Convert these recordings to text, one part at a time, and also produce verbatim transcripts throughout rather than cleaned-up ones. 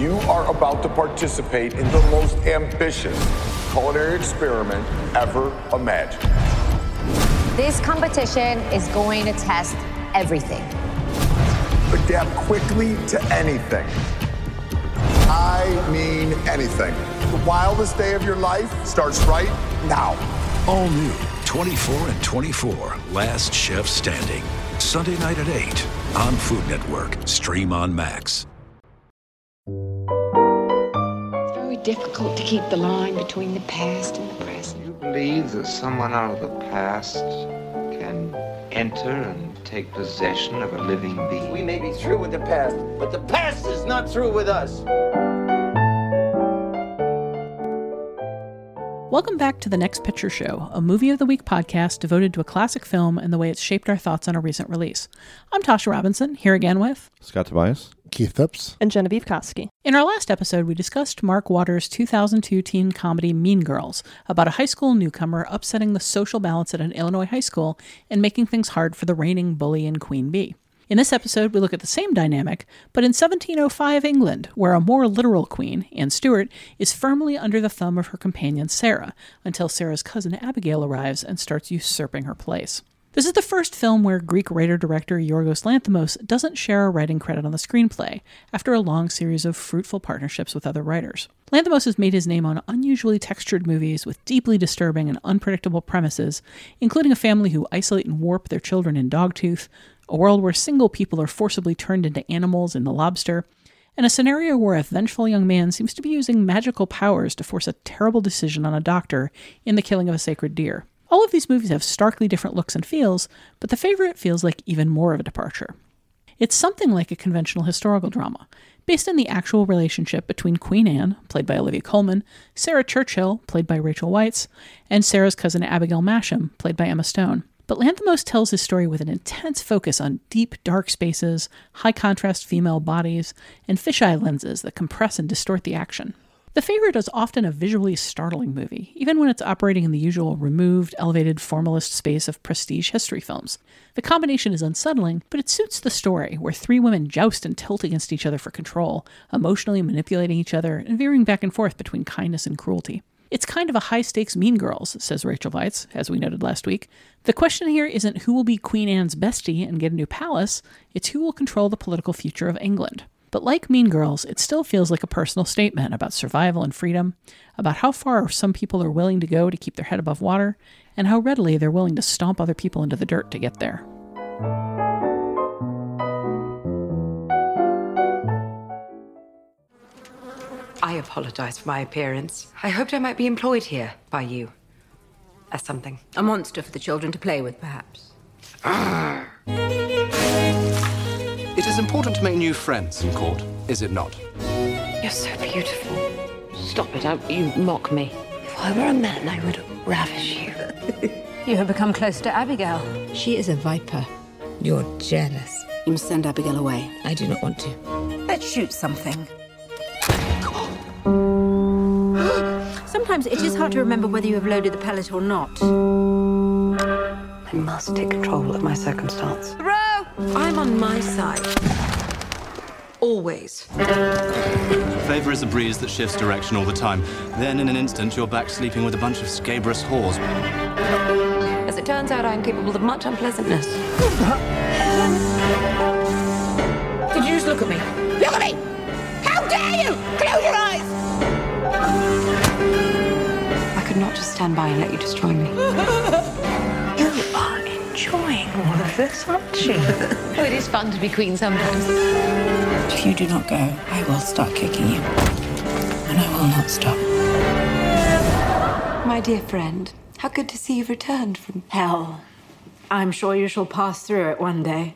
You are about to participate in the most ambitious culinary experiment ever imagined. This competition is going to test everything. Adapt quickly to anything. I mean anything. The wildest day of your life starts right now. All new, twenty-four and twenty-four, Last Chef Standing. Sunday night at eight on Food Network. Stream on Max. It's very difficult to keep the line between the past and the present. Do you believe that someone out of the past can enter and take possession of a living being? We may be through with the past, but the past is not through with us. Welcome back to The Next Picture Show, a Movie of the Week podcast devoted to a classic film and the way it's shaped our thoughts on a recent release. I'm Tasha Robinson, here again with Scott Tobias, Keith Phipps, and Genevieve Koski. In our last episode, we discussed Mark Waters' two thousand two teen comedy Mean Girls, about a high school newcomer upsetting the social balance at an Illinois high school and making things hard for the reigning bully and queen bee. In this episode, we look at the same dynamic, but in seventeen oh five England, where a more literal queen, Anne Stewart, is firmly under the thumb of her companion Sarah, until Sarah's cousin Abigail arrives and starts usurping her place. This is the first film where Greek writer-director Yorgos Lanthimos doesn't share a writing credit on the screenplay, after a long series of fruitful partnerships with other writers. Lanthimos has made his name on unusually textured movies with deeply disturbing and unpredictable premises, including a family who isolate and warp their children in Dogtooth, a world where single people are forcibly turned into animals in The Lobster, and a scenario where a vengeful young man seems to be using magical powers to force a terrible decision on a doctor in The Killing of a Sacred Deer. All of these movies have starkly different looks and feels, but The Favorite feels like even more of a departure. It's something like a conventional historical drama, based on the actual relationship between Queen Anne, played by Olivia Colman, Sarah Churchill, played by Rachel Weisz, and Sarah's cousin Abigail Masham, played by Emma Stone. But Lanthimos tells his story with an intense focus on deep, dark spaces, high-contrast female bodies, and fisheye lenses that compress and distort the action. The Favorite is often a visually startling movie, even when it's operating in the usual removed, elevated, formalist space of prestige history films. The combination is unsettling, but it suits the story, where three women joust and tilt against each other for control, emotionally manipulating each other and veering back and forth between kindness and cruelty. It's kind of a high-stakes Mean Girls, says Rachel Weisz, as we noted last week. The question here isn't who will be Queen Anne's bestie and get a new palace, it's who will control the political future of England. But like Mean Girls, it still feels like a personal statement about survival and freedom, about how far some people are willing to go to keep their head above water, and how readily they're willing to stomp other people into the dirt to get there. I apologize for my appearance. I hoped I might be employed here by you. As something. A monster for the children to play with, perhaps. It is important to make new friends in court, is it not? You're so beautiful. Stop it, don't you mock me. If I were a man, I would ravish you. You have become close to Abigail. She is a viper. You're jealous. You must send Abigail away. I do not want to. Let's shoot something. Sometimes it is hard to remember whether you have loaded the pellet or not. I must take control of my circumstance. Row! I'm on my side. Always. Favor is a breeze that shifts direction all the time. Then, in an instant, you're back sleeping with a bunch of scabrous whores. As it turns out, I'm capable of much unpleasantness. Did you just look at me? Look at me! How dare you! Close your eyes! I could not just stand by and let you destroy me. You are enjoying all of this, aren't you? Oh, it is fun to be queen sometimes. If you do not go, I will start kicking you. And I will not stop. My dear friend, how good to see you've returned from hell. I'm sure you shall pass through it one day.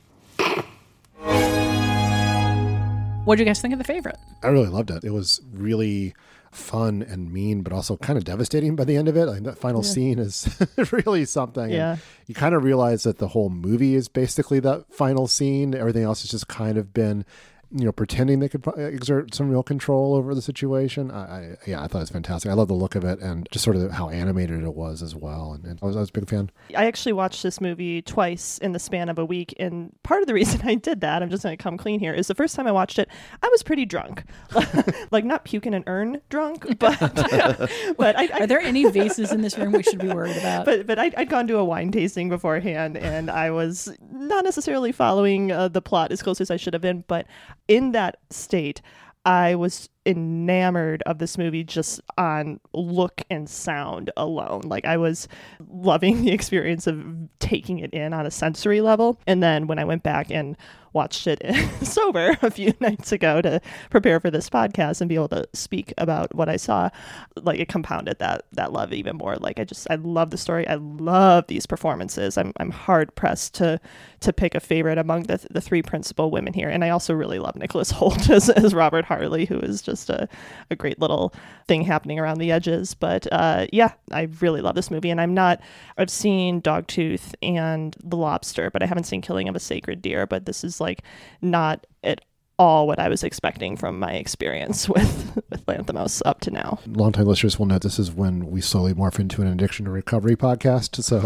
What did you guys think of The Favorite? I really loved it. It was really fun and mean, but also kind of devastating by the end of it. I think that final yeah. scene is really something. Yeah. And you kind of realize that the whole movie is basically that final scene. Everything else has just kind of been you know, pretending they could exert some real control over the situation. I, I yeah, I thought it was fantastic. I love the look of it and just sort of how animated it was as well. And, and I, was, I was a big fan. I actually watched this movie twice in the span of a week. And part of the reason I did that, I'm just going to come clean here, is the first time I watched it, I was pretty drunk. Like not puking an urn drunk, but but I, I, Are there any vases in this room we should be worried about? But but I'd, I'd gone to a wine tasting beforehand, and I was not necessarily following uh, the plot as close as I should have been. But in that state, I was enamored of this movie just on look and sound alone. Like I was loving the experience of taking it in on a sensory level. And then when I went back and watched it sober a few nights ago to prepare for this podcast and be able to speak about what I saw, like it compounded that that love even more. Like I just I love the story. I love these performances. I'm I'm hard pressed to to pick a favorite among the the three principal women here. And I also really love Nicholas Hoult as, as Robert Harley, who is just a, a great little thing happening around the edges. But uh, yeah, I really love this movie. And I'm not I've seen Dogtooth and The Lobster, but I haven't seen Killing of a Sacred Deer. But this is like not at all what I was expecting from my experience with, with Lanthimos up to now. Longtime listeners will note this is when we slowly morph into an addiction to recovery podcast. So,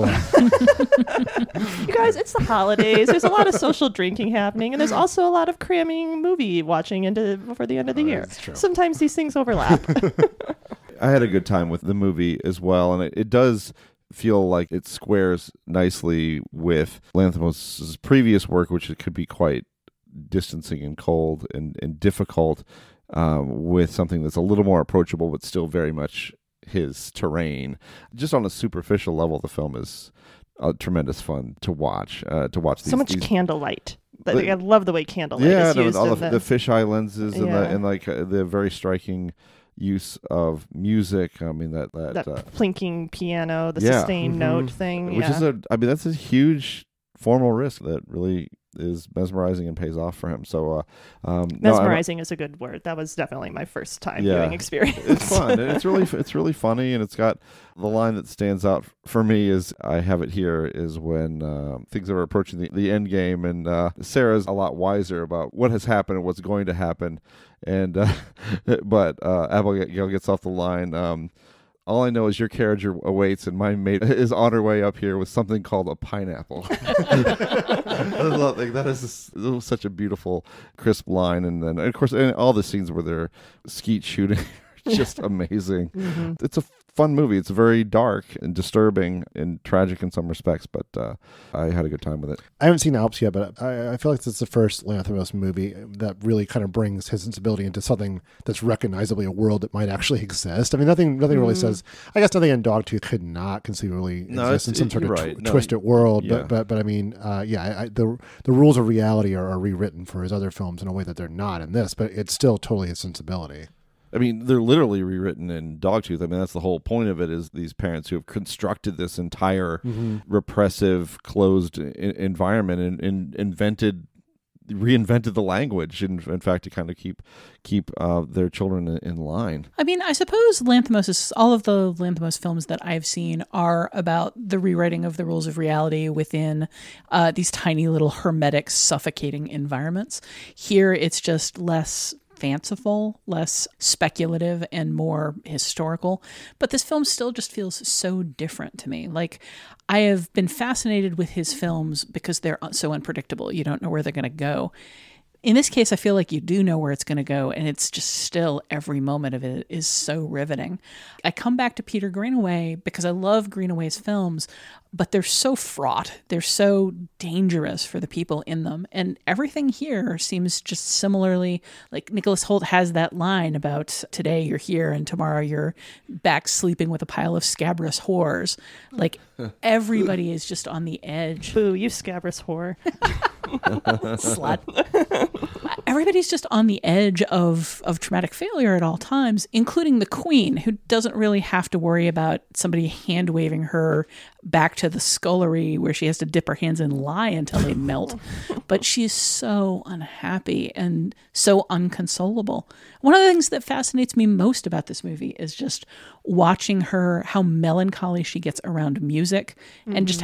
you guys, it's the holidays. There's a lot of social drinking happening, and there's also a lot of cramming movie watching into before the end of the oh, year. Sometimes these things overlap. I had a good time with the movie as well, and it, it does feel like it squares nicely with Lanthimos' previous work, which it could be quite distancing and cold and, and difficult, um, with something that's a little more approachable but still very much his terrain. Just on a superficial level, the film is uh, tremendous fun to watch. Uh, to watch these, so much these... candlelight. But like, I love the way candlelight yeah, is used. all in the, the... the fisheye lenses and, yeah. the, and like uh, the very striking use of music. I mean that that, that uh, plinking piano, the yeah. sustained mm-hmm. note thing, which yeah. is a. I mean that's a huge formal risk that really is mesmerizing and pays off for him. So uh, um, mesmerizing no, is a good word. That was definitely my first time yeah, viewing experience. It's fun. And it's really it's really funny, and it's got the line that stands out for me is I have it here is when uh, things are approaching the, the end game, and uh, Sarah's a lot wiser about what has happened and what's going to happen, and uh, but uh, Abigail gets off the line. Um, All I know is your carriage awaits, and my mate is on her way up here with something called a pineapple. I love, like, that is just, that was such a beautiful, crisp line, and then of course, and all the scenes where they're skeet shooting, just amazing. Mm-hmm. It's a fun movie. It's very dark and disturbing and tragic in some respects, but uh, I had a good time with it. I haven't seen Alps yet, but I, I feel like it's the first Lanthimos movie that really kind of brings his sensibility into something that's recognizably a world that might actually exist. I mean, nothing nothing mm. really says, I guess nothing in Dogtooth could not conceivably no, exist in some it, sort of right. tw- no, twisted world, yeah. but, but but I mean, uh, yeah, I, I, the the rules of reality are, are rewritten for his other films in a way that they're not in this, but it's still totally his sensibility. I mean, they're literally rewritten in Dogtooth. I mean, that's the whole point of it, is these parents who have constructed this entire mm-hmm. repressive, closed I- environment and, and invented, reinvented the language, in, in fact, to kind of keep keep uh, their children in, in line. I mean, I suppose Lanthimos is, all of the Lanthimos films that I've seen are about the rewriting of the rules of reality within uh, these tiny little hermetic, suffocating environments. Here, it's just less fanciful, less speculative, and more historical. But this film still just feels so different to me. Like, I have been fascinated with his films because they're so unpredictable. You don't know where they're going to go. In this case, I feel like you do know where it's going to go, and it's just still, every moment of it is so riveting. I come back to Peter Greenaway because I love Greenaway's films, but they're so fraught. They're so dangerous for the people in them. And everything here seems just similarly, like Nicholas Hoult has that line about today you're here and tomorrow you're back sleeping with a pile of scabrous whores. Like, everybody is just on the edge. Boo, you scabrous whore. Slut. Everybody's just on the edge of, of traumatic failure at all times, including the queen, who doesn't really have to worry about somebody hand-waving her back to the scullery where she has to dip her hands and lie until they melt. But she's so unhappy and so unconsolable. One of the things that fascinates me most about this movie is just watching her, how melancholy she gets around music, mm-hmm. and just how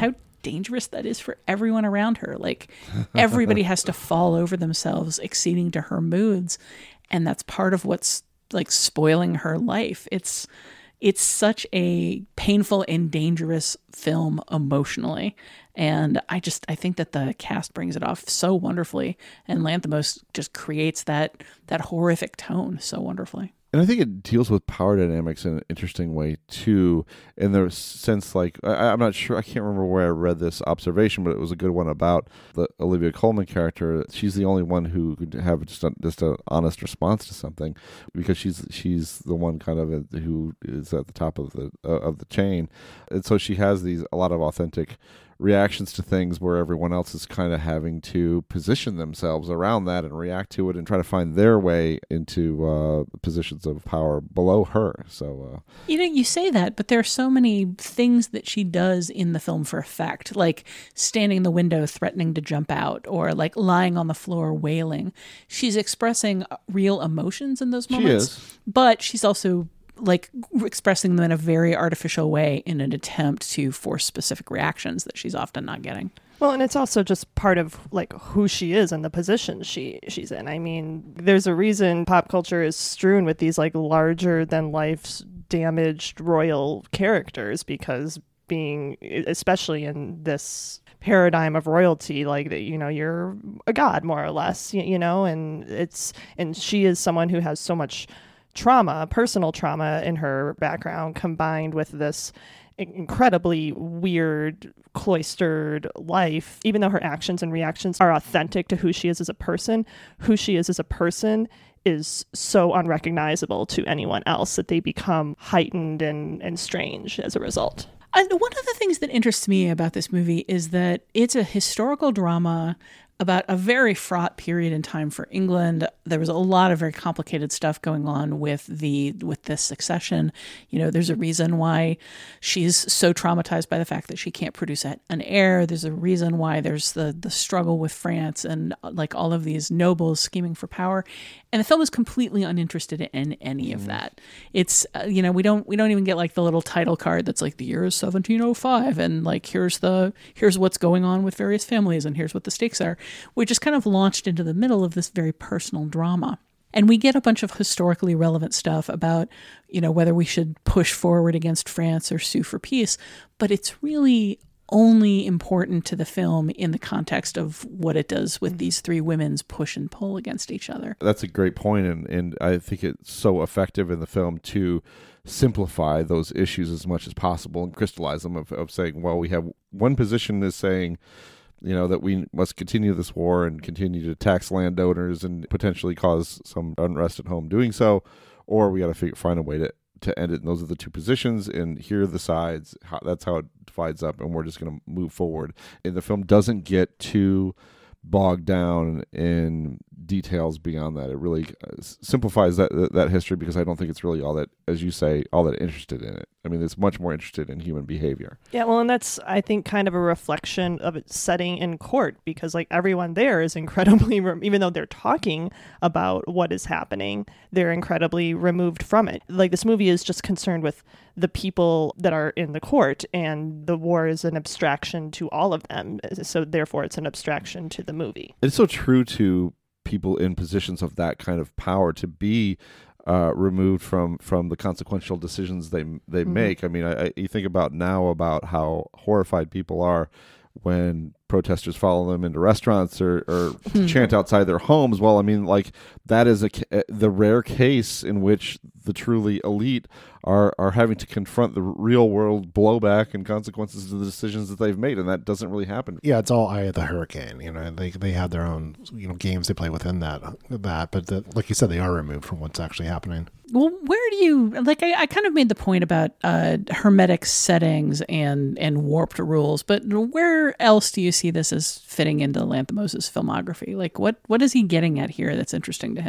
dangerous that is for everyone around her. Like, everybody has to fall over themselves, acceding to her moods. And that's part of what's like spoiling her life. It's, it's such a painful and dangerous film emotionally. And I just, I think that the cast brings it off so wonderfully. And Lanthimos just creates that, that horrific tone so wonderfully. And I think it deals with power dynamics in an interesting way, too, in the sense, like, I, I'm not sure, I can't remember where I read this observation, but it was a good one about the Olivia Colman character. She's the only one who could have just a, just an honest response to something, because she's she's the one kind of a, who is at the top of the uh, of the chain. And so she has these a lot of authentic reactions to things where everyone else is kind of having to position themselves around that and react to it and try to find their way into uh, positions of power below her. So, uh, you know, you say that, but there are so many things that she does in the film for effect, like standing in the window threatening to jump out, or like lying on the floor wailing. She's expressing real emotions in those moments, she is. But she's also like expressing them in a very artificial way in an attempt to force specific reactions that she's often not getting. Well, and it's also just part of like who she is and the position she she's in. I mean, there's a reason pop culture is strewn with these like larger than life damaged royal characters, because being, especially in this paradigm of royalty, like that, you know, you're a god more or less, you, you know, and it's, and she is someone who has so much trauma, personal trauma in her background, combined with this incredibly weird, cloistered life. Even though her actions and reactions are authentic to who she is as a person, who she is as a person is so unrecognizable to anyone else that they become heightened and, and strange as a result. And one of the things that interests me about this movie is that it's a historical drama about a very fraught period in time for England. There was a lot of very complicated stuff going on with the with this succession. You know, there's a reason why she's so traumatized by the fact that she can't produce an heir. There's a reason why there's the the struggle with France and like all of these nobles scheming for power. And the film is completely uninterested in any of that. It's uh, you know, we don't we don't even get like the little title card that's like the year is seventeen oh five and like here's the here's what's going on with various families and here's what the stakes are. We're just kind of launched into the middle of this very personal drama. And we get a bunch of historically relevant stuff about, you know, whether we should push forward against France or sue for peace. But it's really only important to the film in the context of what it does with these three women's push and pull against each other. That's a great point, and, and I think it's so effective in the film to simplify those issues as much as possible and crystallize them of, of saying, well, we have one position is saying, you know, that we must continue this war and continue to tax landowners and potentially cause some unrest at home doing so, or we got to figure find a way to, to end it. And those are the two positions, and here are the sides. How, that's how it divides up, and we're just going to move forward. And the film doesn't get too bogged down in details beyond that. It really simplifies that that history, because I don't think it's really all that, as you say, all that interested in it. I mean, it's much more interested in human behavior. Yeah, well, and that's, I think, kind of a reflection of its setting in court, because like everyone there is incredibly, even though they're talking about what is happening, they're incredibly removed from it. Like this movie is just concerned with the people that are in the court, and the war is an abstraction to all of them. So therefore it's an abstraction to the movie. It's so true to people in positions of that kind of power to be uh, removed from, from the consequential decisions they they mm-hmm. make. I mean, I, I, you think about now about how horrified people are when protesters follow them into restaurants or, or chant outside their homes. Well, I mean, like that is a, the rare case in which the truly elite are, are having to confront the real world blowback and consequences of the decisions that they've made. And that doesn't really happen. Yeah. It's all Eye of the Hurricane. You know, they, they have their own, you know, games they play within that, that, but the, like you said, they are removed from what's actually happening. Well, where do you, like, I, I kind of made the point about uh, hermetic settings and, and warped rules, but where else do you see this as fitting into Lanthimos' filmography? Like, what, what is he getting at here that's interesting to him?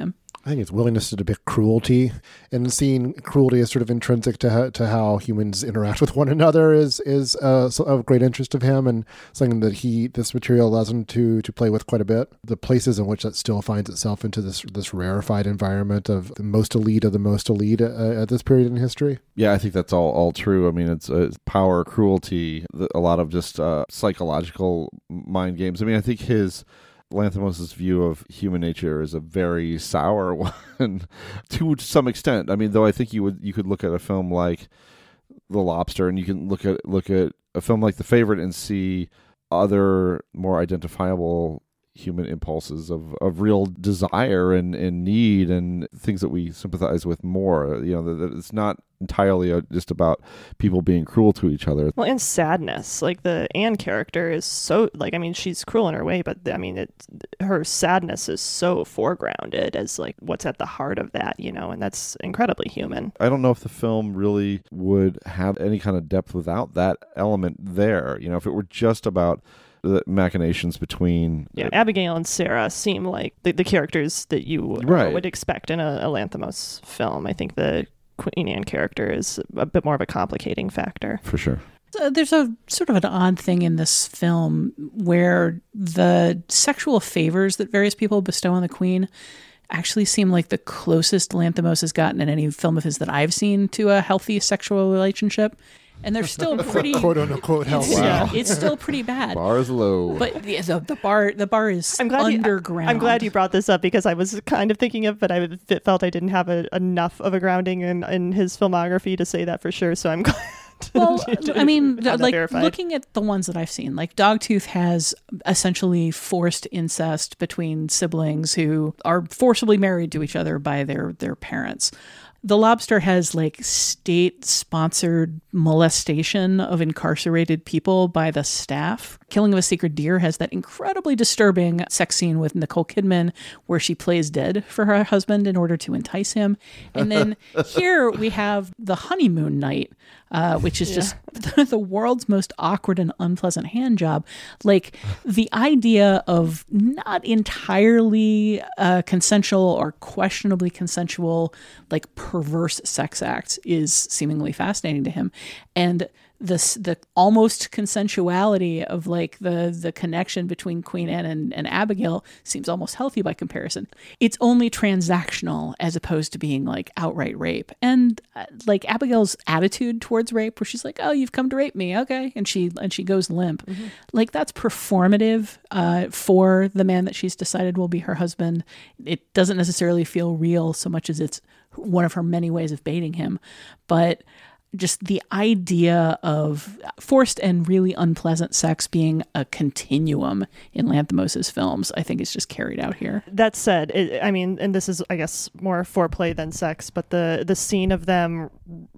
I think it's willingness to depict cruelty, and seeing cruelty as sort of intrinsic to how, to how humans interact with one another is is uh, so of great interest of him, and something that he this material allows him to to play with quite a bit. The places in which that still finds itself into this this rarefied environment of the most elite of the most elite uh, at this period in history. Yeah, I think that's all all true. I mean, it's, uh, it's power, cruelty, a lot of just uh, psychological mind games. I mean, I think his Lanthimos' view of human nature is a very sour one to some extent. I mean, though I think you would you could look at a film like The Lobster, and you can look at look at a film like The Favorite and see other more identifiable human impulses of, of real desire and, and need and things that we sympathize with more. You know, that it's not entirely just about people being cruel to each other. Well, and sadness. Like the Anne character is so, like, I mean, she's cruel in her way, but I mean, it, her sadness is so foregrounded as like what's at the heart of that, you know, and that's incredibly human. I don't know if the film really would have any kind of depth without that element there. You know, if it were just about the machinations between yeah uh, Abigail and Sarah seem like the, the characters that you right. uh, would expect in a, a Lanthimos film. I think the Queen Anne character is a bit more of a complicating factor. For sure. So there's a sort of an odd thing in this film where the sexual favors that various people bestow on the Queen actually seem like the closest Lanthimos has gotten in any film of his that I've seen to a healthy sexual relationship. And they're still pretty quote unquote healthy. It's, yeah, it's still pretty bad. Bar is low. But the, the, the bar the bar is I'm glad underground. You, I'm glad you brought this up because I was kind of thinking of, but I felt I didn't have a, enough of a grounding in, in his filmography to say that for sure. So I'm glad. Well, I mean, like verified. Looking at the ones that I've seen, like Dogtooth has essentially forced incest between siblings who are forcibly married to each other by their their parents. The Lobster has like state-sponsored molestation of incarcerated people by the staff. Killing of a Sacred Deer has that incredibly disturbing sex scene with Nicole Kidman where she plays dead for her husband in order to entice him. And then here we have The Honeymoon Night, uh, which is yeah. just the world's most awkward and unpleasant hand job. Like the idea of not entirely uh, consensual or questionably consensual, like perverse sex acts is seemingly fascinating to him. And this the almost consensuality of like the the connection between Queen Anne and, and Abigail seems almost healthy by comparison. It's only transactional as opposed to being like outright rape. And uh, like Abigail's attitude towards rape, where she's like, "Oh, you've come to rape me, okay," and she and she goes limp. Mm-hmm. Like that's performative uh, for the man that she's decided will be her husband. It doesn't necessarily feel real so much as it's one of her many ways of baiting him, but just the idea of forced and really unpleasant sex being a continuum in Lanthimos' films, I think is just carried out here. That said, it, I mean, and this is, I guess, more foreplay than sex, but the, the scene of them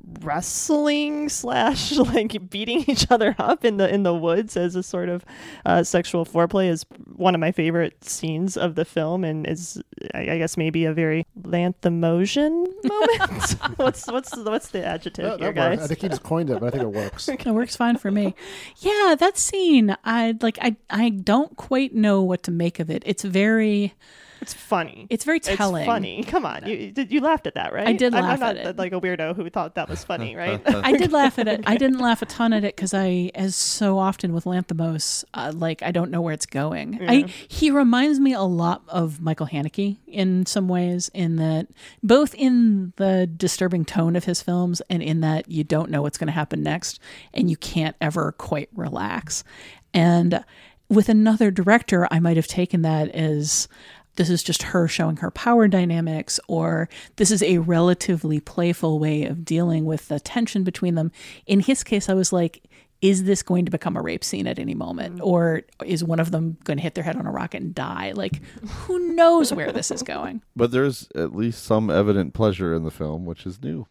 wrestling slash like beating each other up in the in the woods as a sort of uh, sexual foreplay is one of my favorite scenes of the film, and is, I, I guess, maybe a very Lanthimosian moment. what's what's what's the adjective that, here, that guys? I think he just coined it, but I think it works. It works fine for me. Yeah, that scene, I like. I I don't quite know what to make of it. It's very. It's funny. It's very telling. It's funny. Come on, you you laughed at that, right? I did laugh I'm, I'm not at it. Like a weirdo who thought that was funny, right? I did laugh at it. I didn't laugh a ton at it because I, as so often with Lanthimos, uh, like I don't know where it's going. Yeah. I he reminds me a lot of Michael Haneke in some ways, in that both in the disturbing tone of his films and in that you don't know what's going to happen next and you can't ever quite relax. And with another director, I might have taken that as, this is just her showing her power dynamics, or this is a relatively playful way of dealing with the tension between them. In his case, I was like, is this going to become a rape scene at any moment? Or is one of them going to hit their head on a rocket and die? Like, who knows where this is going? But there's at least some evident pleasure in the film, which is new.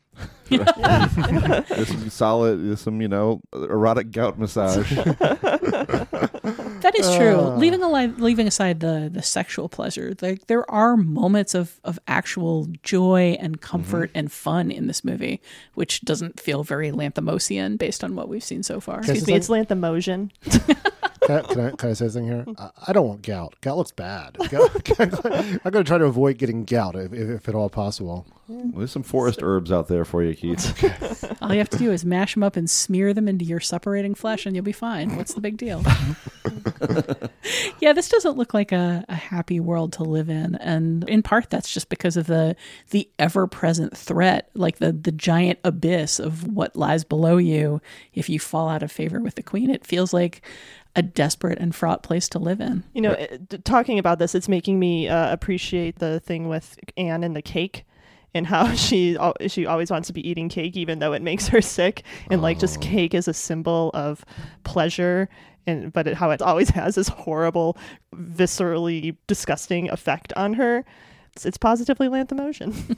There's some solid, there's some, you know, erotic gout massage. That is true. Uh. Leaving alive, leaving aside the the sexual pleasure, there there are moments of of actual joy and comfort mm-hmm. and fun in this movie, which doesn't feel very Lanthimosian based on what we've seen so far. Excuse me, it's Lanthimosian. Can I, can I, can I say something here? I, I don't want gout. Gout looks bad. Gout, I'm going to try to avoid getting gout if, if, if at all possible. Well, there's some forest herbs out there for you, Keith. All you have to do is mash them up and smear them into your suppurating flesh, and you'll be fine. What's the big deal? Yeah, this doesn't look like a, a happy world to live in, and in part that's just because of the the ever-present threat, like the the giant abyss of what lies below you if you fall out of favor with the queen. It feels like a desperate and fraught place to live in. You know, it, talking about this, it's making me uh, appreciate the thing with Anne and the cake. And how she she always wants to be eating cake, even though it makes her sick. And like, just cake is a symbol of pleasure, and but it, how it always has this horrible, viscerally disgusting effect on her. It's, it's positively Lanthimotion.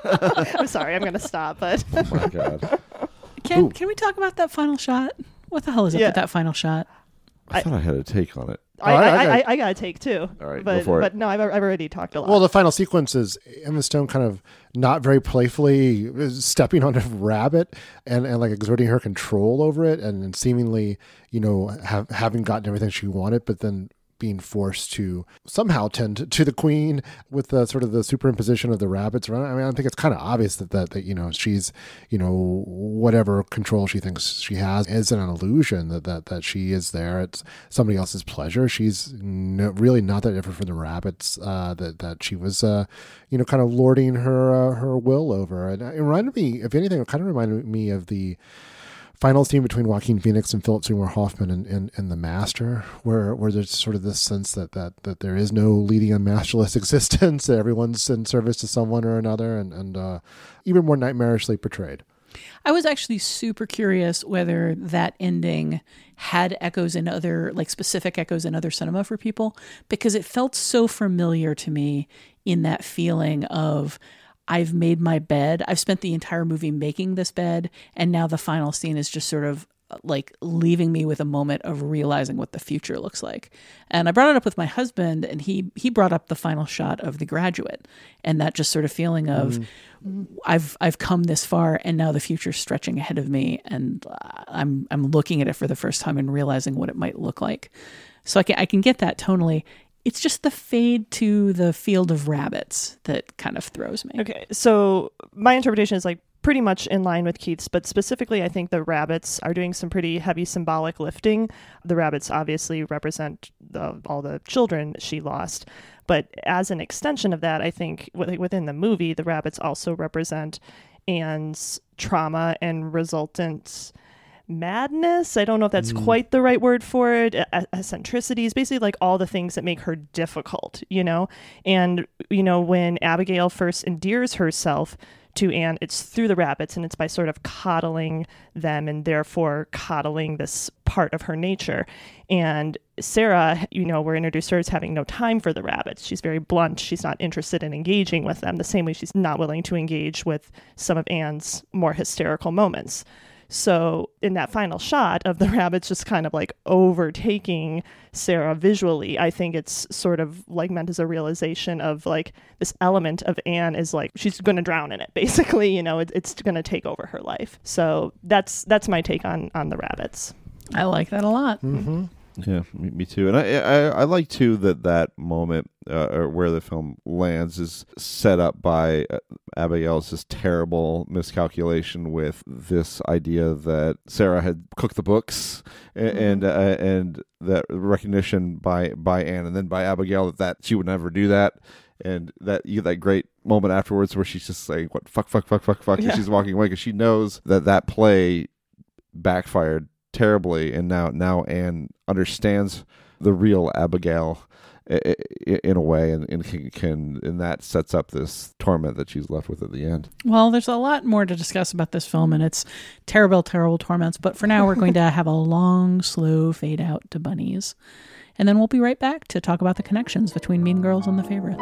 I'm sorry, I'm going to stop. But oh my god, can Ooh. can we talk about that final shot? What the hell is up yeah. with that final shot? I, I thought I had a take on it. I, Oh, I- I, I I, got- I, got to take two. All right, but, go for it. But no, I've, I've already talked a lot. Well, the final sequence is Emma Stone kind of not very playfully stepping on a rabbit and, and like exerting her control over it, and, and seemingly, you know, have, having gotten everything she wanted, but then being forced to somehow tend to the queen with the sort of the superimposition of the rabbits around. I mean, I think it's kind of obvious that, that, that, you know, she's, you know, whatever control she thinks she has is an illusion, that, that, that she is there. It's somebody else's pleasure. She's no, really not that different from the rabbits, uh, that, that she was, uh, you know, kind of lording her, uh, her will over. And it reminded me, if anything, it kind of reminded me of the final scene between Joaquin Phoenix and Philip Seymour Hoffman in, in, in The Master, where where there's sort of this sense that, that, that there is no leading a masterless existence, that everyone's in service to someone or another, and, and uh, even more nightmarishly portrayed. I was actually super curious whether that ending had echoes in other, like specific echoes in other cinema for people, because it felt so familiar to me in that feeling of, I've made my bed. I've spent the entire movie making this bed, and now the final scene is just sort of like leaving me with a moment of realizing what the future looks like. And I brought it up with my husband, and he he brought up the final shot of The Graduate, and that just sort of feeling of mm. I've I've come this far, and now the future's stretching ahead of me, and I'm I'm looking at it for the first time and realizing what it might look like. So I can I can get that tonally. It's just the fade to the field of rabbits that kind of throws me. Okay, so my interpretation is like pretty much in line with Keith's, but specifically I think the rabbits are doing some pretty heavy symbolic lifting. The rabbits obviously represent the, all the children she lost, but as an extension of that, I think within the movie, the rabbits also represent Anne's trauma and resultant madness. I don't know if that's mm. quite the right word for it. Eccentricities, basically like all the things that make her difficult, you know? And, you know, when Abigail first endears herself to Anne, it's through the rabbits, and it's by sort of coddling them and therefore coddling this part of her nature. And Sarah, you know, we're introduced to her as having no time for the rabbits. She's very blunt. She's not interested in engaging with them, the same way she's not willing to engage with some of Anne's more hysterical moments. So in that final shot of the rabbits just kind of like overtaking Sarah visually, I think it's sort of like meant as a realization of like this element of Anne is like, she's going to drown in it, basically, you know, it, it's going to take over her life. So that's that's my take on, on the rabbits. I like that a lot. Mm-hmm. Yeah, me, me too. And I, I I like too that that moment uh, or where the film lands is set up by uh, Abigail's this terrible miscalculation with this idea that Sarah had cooked the books, and mm-hmm. and, uh, and that recognition by by Anne and then by Abigail that, that she would never do that. And that you that great moment afterwards where she's just saying, "What fuck, fuck, fuck, fuck, fuck," yeah. and she's walking away because she knows that that play backfired terribly, and now now Anne understands the real Abigail in a way, and, and can, can and that sets up this torment that she's left with at the end. Well, there's a lot more to discuss about this film and its terrible, terrible torments, but for now we're going to have a long, slow fade out to bunnies, and then we'll be right back to talk about the connections between Mean Girls and The Favorite.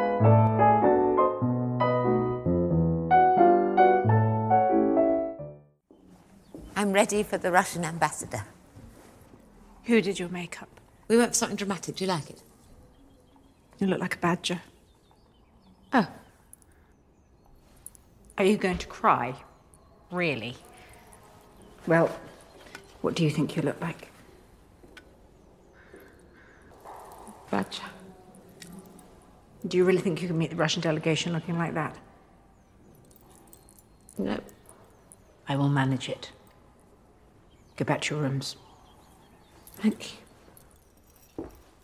I'm ready for the Russian ambassador. Who did your makeup? We went for something dramatic. Do you like it? You look like a badger. Oh. Are you going to cry? Really? Well, what do you think you look like? Gotcha. Do you really think you can meet the Russian delegation looking like that? No. I will manage it. Go back to your rooms. Thank you.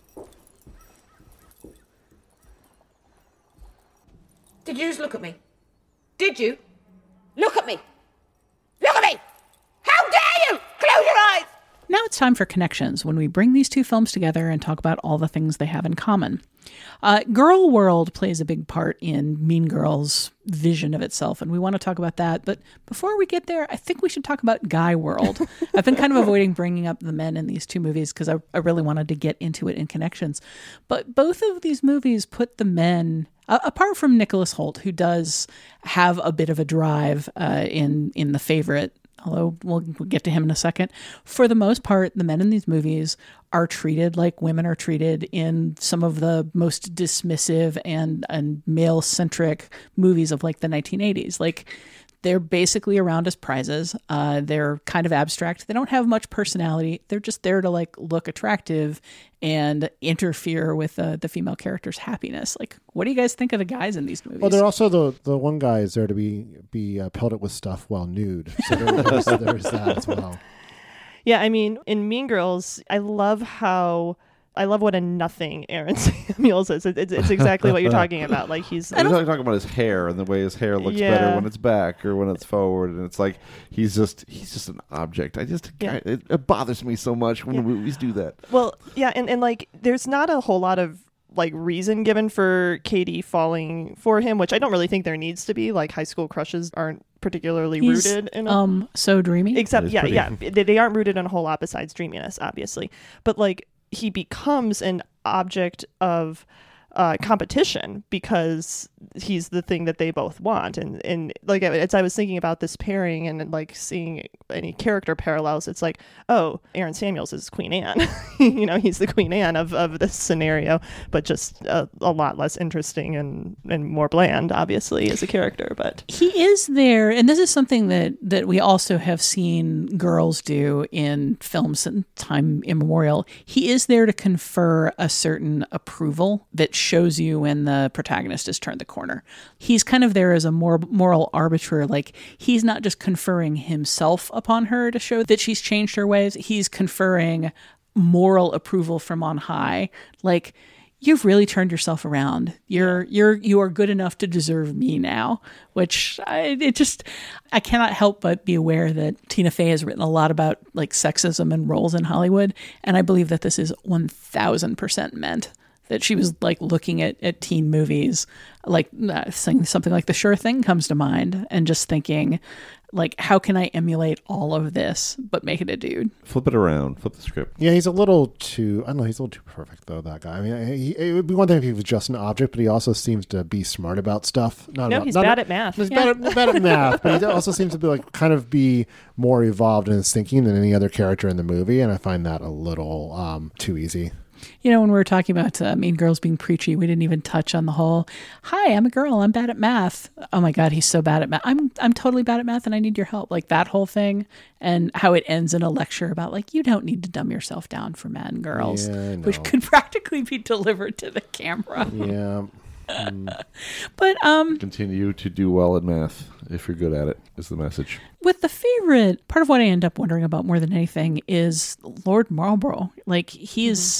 Did you just look at me? Did you? Look at me! Look at me! How dare you! Close your eyes! Now it's time for Connections, when we bring these two films together and talk about all the things they have in common. Uh, Girl World plays a big part in Mean Girls' vision of itself, and we want to talk about that. But before we get there, I think we should talk about Guy World. I've been kind of avoiding bringing up the men in these two movies because I, I really wanted to get into it in Connections. But both of these movies put the men, uh, apart from Nicholas Hoult, who does have a bit of a drive uh, in, in The Favorite, although we'll, we'll get to him in a second. For the most part, the men in these movies are treated like women are treated in some of the most dismissive and, and male-centric movies of like the nineteen eighties. Like, they're basically around as prizes. Uh, they're kind of abstract. They don't have much personality. They're just there to like look attractive and interfere with uh, the female character's happiness. Like, what do you guys think of the guys in these movies? Well, they're also the the one guy is there to be be uh, pelted with stuff while nude. So there, there's, there's that as well. Yeah, I mean, in Mean Girls, I love how I love what a nothing Aaron Samuels is. It, it's, it's exactly what you're talking about. Like he's We're talking, talking about his hair and the way his hair looks Yeah. better when it's back or when it's forward, and it's like he's just he's just an object. I just Yeah. it, it bothers me so much when Yeah. movies do that. Well, yeah, and, and like there's not a whole lot of like reason given for Katie falling for him, which I don't really think there needs to be. Like high school crushes aren't particularly He's, rooted in a, um so dreamy. except That is yeah, pretty. yeah, they, they aren't rooted in a whole lot besides dreaminess, obviously. But like he becomes an object of uh, competition because he's the thing that they both want. And, and like, as I was thinking about this pairing and like seeing any character parallels, it's like, oh, Aaron Samuels is Queen Anne. You know, he's the Queen Anne of, of this scenario, but just a, a lot less interesting and, and more bland, obviously, as a character. But He is there, and this is something that, that we also have seen girls do in films in time immemorial. He is there to confer a certain approval that shows you when the protagonist has turned the corner. He's kind of there as a more moral arbiter. Like, he's not just conferring himself upon her to show that she's changed her ways. He's conferring moral approval from on high. Like, you've really turned yourself around. You're you're you are good enough to deserve me now. Which I it just I cannot help but be aware that Tina Fey has written a lot about like sexism and roles in Hollywood, and I believe that this is one thousand percent meant. That she was like looking at, at teen movies, like uh, saying something like The Sure Thing comes to mind, and just thinking, like, how can I emulate all of this but make it a dude? Flip it around, flip the script. Yeah, he's a little too, I don't know, he's a little too perfect, though, that guy. I mean, he, it would be one thing if he was just an object, but he also seems to be smart about stuff. Not no, about, he's not bad a, at math. He's Yeah. bad, at, bad at math, but he also seems to be like kind of be more evolved in his thinking than any other character in the movie, and I find that a little um, too easy. You know, when we were talking about uh, Mean Girls being preachy, we didn't even touch on the whole, hi, I'm a girl, I'm bad at math. Oh my God, he's so bad at math. I'm I'm totally bad at math and I need your help. Like that whole thing, and how it ends in a lecture about like, you don't need to dumb yourself down for men and girls, Yeah, I which know. could practically be delivered to the camera. Yeah. Mm. But um, Continue to do well at math if you're good at it, is the message. with The Favorite, part of what I end up wondering about more than anything is Lord Marlborough. Like he's...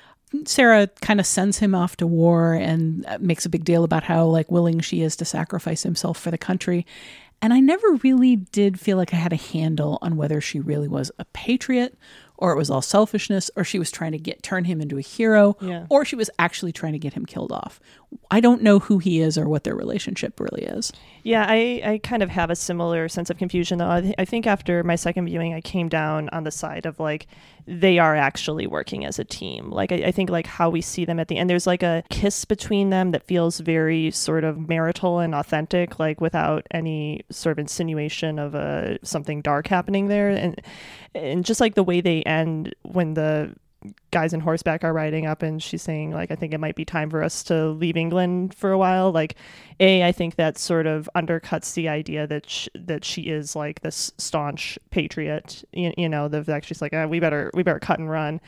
Sarah kind of sends him off to war and makes a big deal about how like willing she is to sacrifice himself for the country. And I never really did feel like I had a handle on whether she really was a patriot or it was all selfishness or she was trying to get turn him into a hero Yeah. or she was actually trying to get him killed off. I don't know who he is or what their relationship really is. Yeah, I, I kind of have a similar sense of confusion, though. I, th- I think after my second viewing, I came down on the side of, like, they are actually working as a team. Like, I, I think, like, how we see them at the end, there's, like, a kiss between them that feels very sort of marital and authentic, like, without any sort of insinuation of uh, something dark happening there. And, and just, like, the way they end when the guys in horseback are riding up and she's saying like I think it might be time for us to leave England for a while. Like a I think that sort of undercuts the idea that sh- that she is like this staunch patriot, you, you know, the fact she's like ah, we better we better cut and run.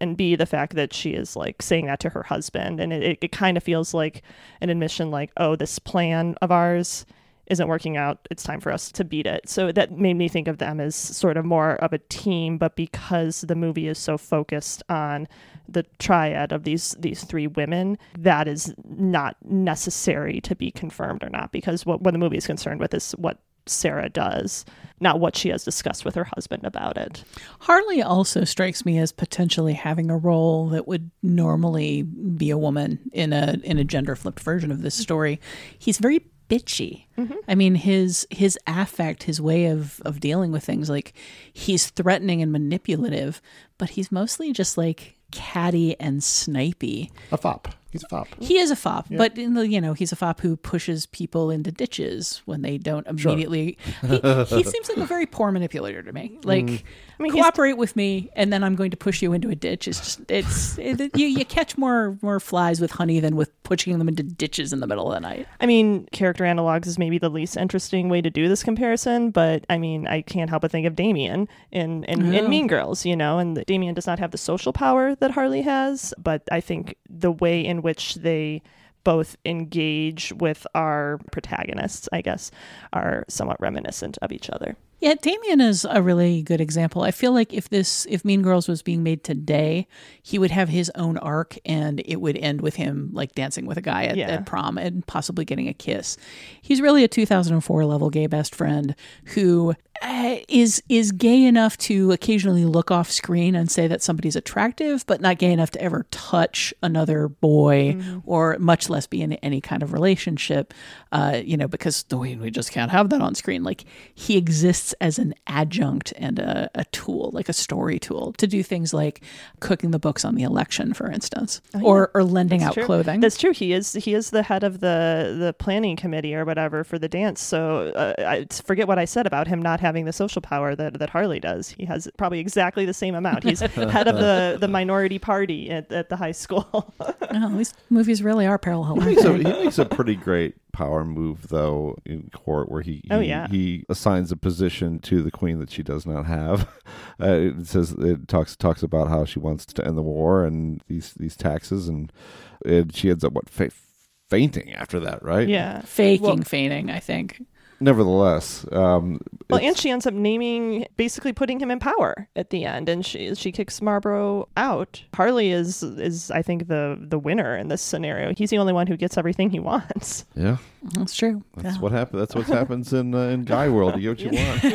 and B, the fact that she is like saying that to her husband. And it, it kind of feels like an admission like, oh, this plan of ours isn't working out. It's time for us to beat it. So that made me think of them as sort of more of a team, but because the movie is so focused on the triad of these these three women, that is not necessary to be confirmed or not, because what, what the movie is concerned with is what Sarah does, not what she has discussed with her husband about it. Harley also strikes me as potentially having a role that would normally be a woman in a in a gender flipped version of this story. He's very bitchy. Mm-hmm. I mean, his his affect, his way of of dealing with things, like he's threatening and manipulative, but he's mostly just like catty and snipey. A fop. He's a fop. He is a fop, Yeah. but in the, you know, he's a fop who pushes people into ditches when they don't immediately. Sure. He, he seems like a very poor manipulator to me. Like, Mm. I mean, cooperate with me, and then I'm going to push you into a ditch. It's just, it's it, you you catch more more flies with honey than with pushing them into ditches in the middle of the night. I mean, character analogs is maybe the least interesting way to do this comparison, but I mean, I can't help but think of Damien in, in, Yeah. in Mean Girls, you know, and Damien does not have the social power that Harley has, but I think the way in which they both engage with our protagonists, I guess, are somewhat reminiscent of each other. Yeah, Damien is a really good example. I feel like if this, if Mean Girls was being made today, he would have his own arc, and it would end with him like dancing with a guy at, Yeah. at prom and possibly getting a kiss. He's really a two thousand four level gay best friend who uh, is is gay enough to occasionally look off screen and say that somebody's attractive, but not gay enough to ever touch another boy, Mm-hmm. or much less be in any kind of relationship. Uh, you know, because we we just can't have that on screen. Like, he exists as an adjunct and a, a tool, like a story tool, to do things like cooking the books on the election, for instance, Oh, yeah. or or lending That's out true. clothing. That's true. He is he is the head of the the planning committee or whatever for the dance. So uh, I forget what I said about him not having the social power that, that Harley does. He has probably exactly the same amount. He's head of the, the minority party at, at the high school. Oh, these movies really are parallel. He makes, a, he makes a pretty great power move, though, in court, where he he, Oh, yeah. he assigns a position to the queen that she does not have. Uh, it says it talks talks about how she wants to end the war and these these taxes, and, and she ends up what fa- fainting after that, right? Yeah, faking, Well- feigning, I think. Nevertheless, um, Well, it's- and she ends up naming, basically putting him in power at the end, and she she kicks Marlborough out. Harley is is I think the the winner in this scenario. He's the only one who gets everything he wants. yeah, That's true. that's Yeah. what happens. That's what happens in uh, in guy world. You get what you want.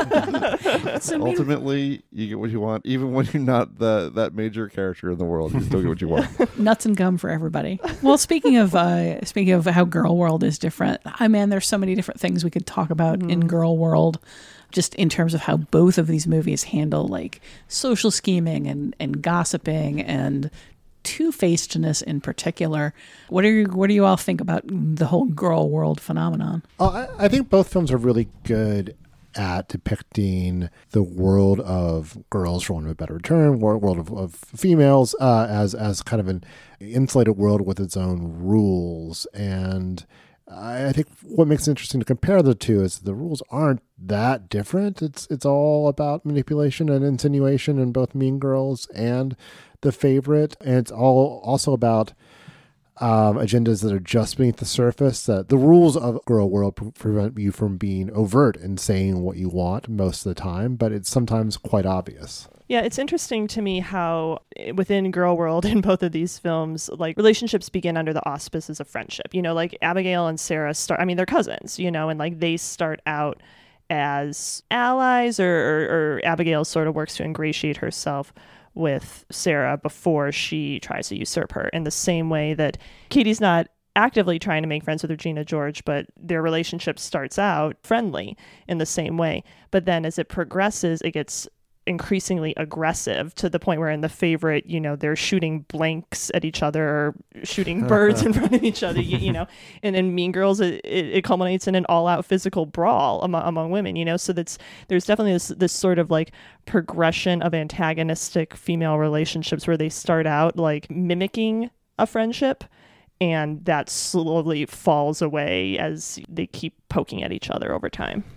It's a mean- Ultimately, you get what you want, even when you're not the that major character in the world. You still get what you want. Nuts and gum for everybody. Well, speaking of uh, speaking of how Girl World is different, I mean, there's so many different things we could talk about in Girl World, just in terms of how both of these movies handle like social scheming and, and gossiping and two-facedness in particular. What do you what do you all think about the whole Girl World phenomenon? Oh, I, I think both films are really good at depicting the world of girls, for want of a better term, world, world of, of females, uh, as as kind of an insulated world with its own rules. And I, I think what makes it interesting to compare the two is the rules aren't that different. It's it's all about manipulation and insinuation in both Mean Girls and The Favorite, and it's all also about Um, agendas that are just beneath the surface. That the rules of Girl World pre- prevent you from being overt and saying what you want most of the time, but it's sometimes quite obvious. Yeah, it's interesting to me how eh, within Girl World in both of these films, like relationships begin under the auspices of friendship. You know, like Abigail and Sarah start, I mean, they're cousins, you know, and like they start out as allies, or, or, or Abigail sort of works to ingratiate herself with Sarah before she tries to usurp her, in the same way that Katie's not actively trying to make friends with Regina George, but their relationship starts out friendly in the same way. But then as it progresses, it gets increasingly aggressive to the point where in The Favorite, you know, they're shooting blanks at each other or shooting birds in front of each other, you, you know, and in Mean Girls, it, it, it culminates in an all-out physical brawl among, among women, you know, so that's, there's definitely this, this sort of like progression of antagonistic female relationships where they start out like mimicking a friendship, and that slowly falls away as they keep poking at each other over time.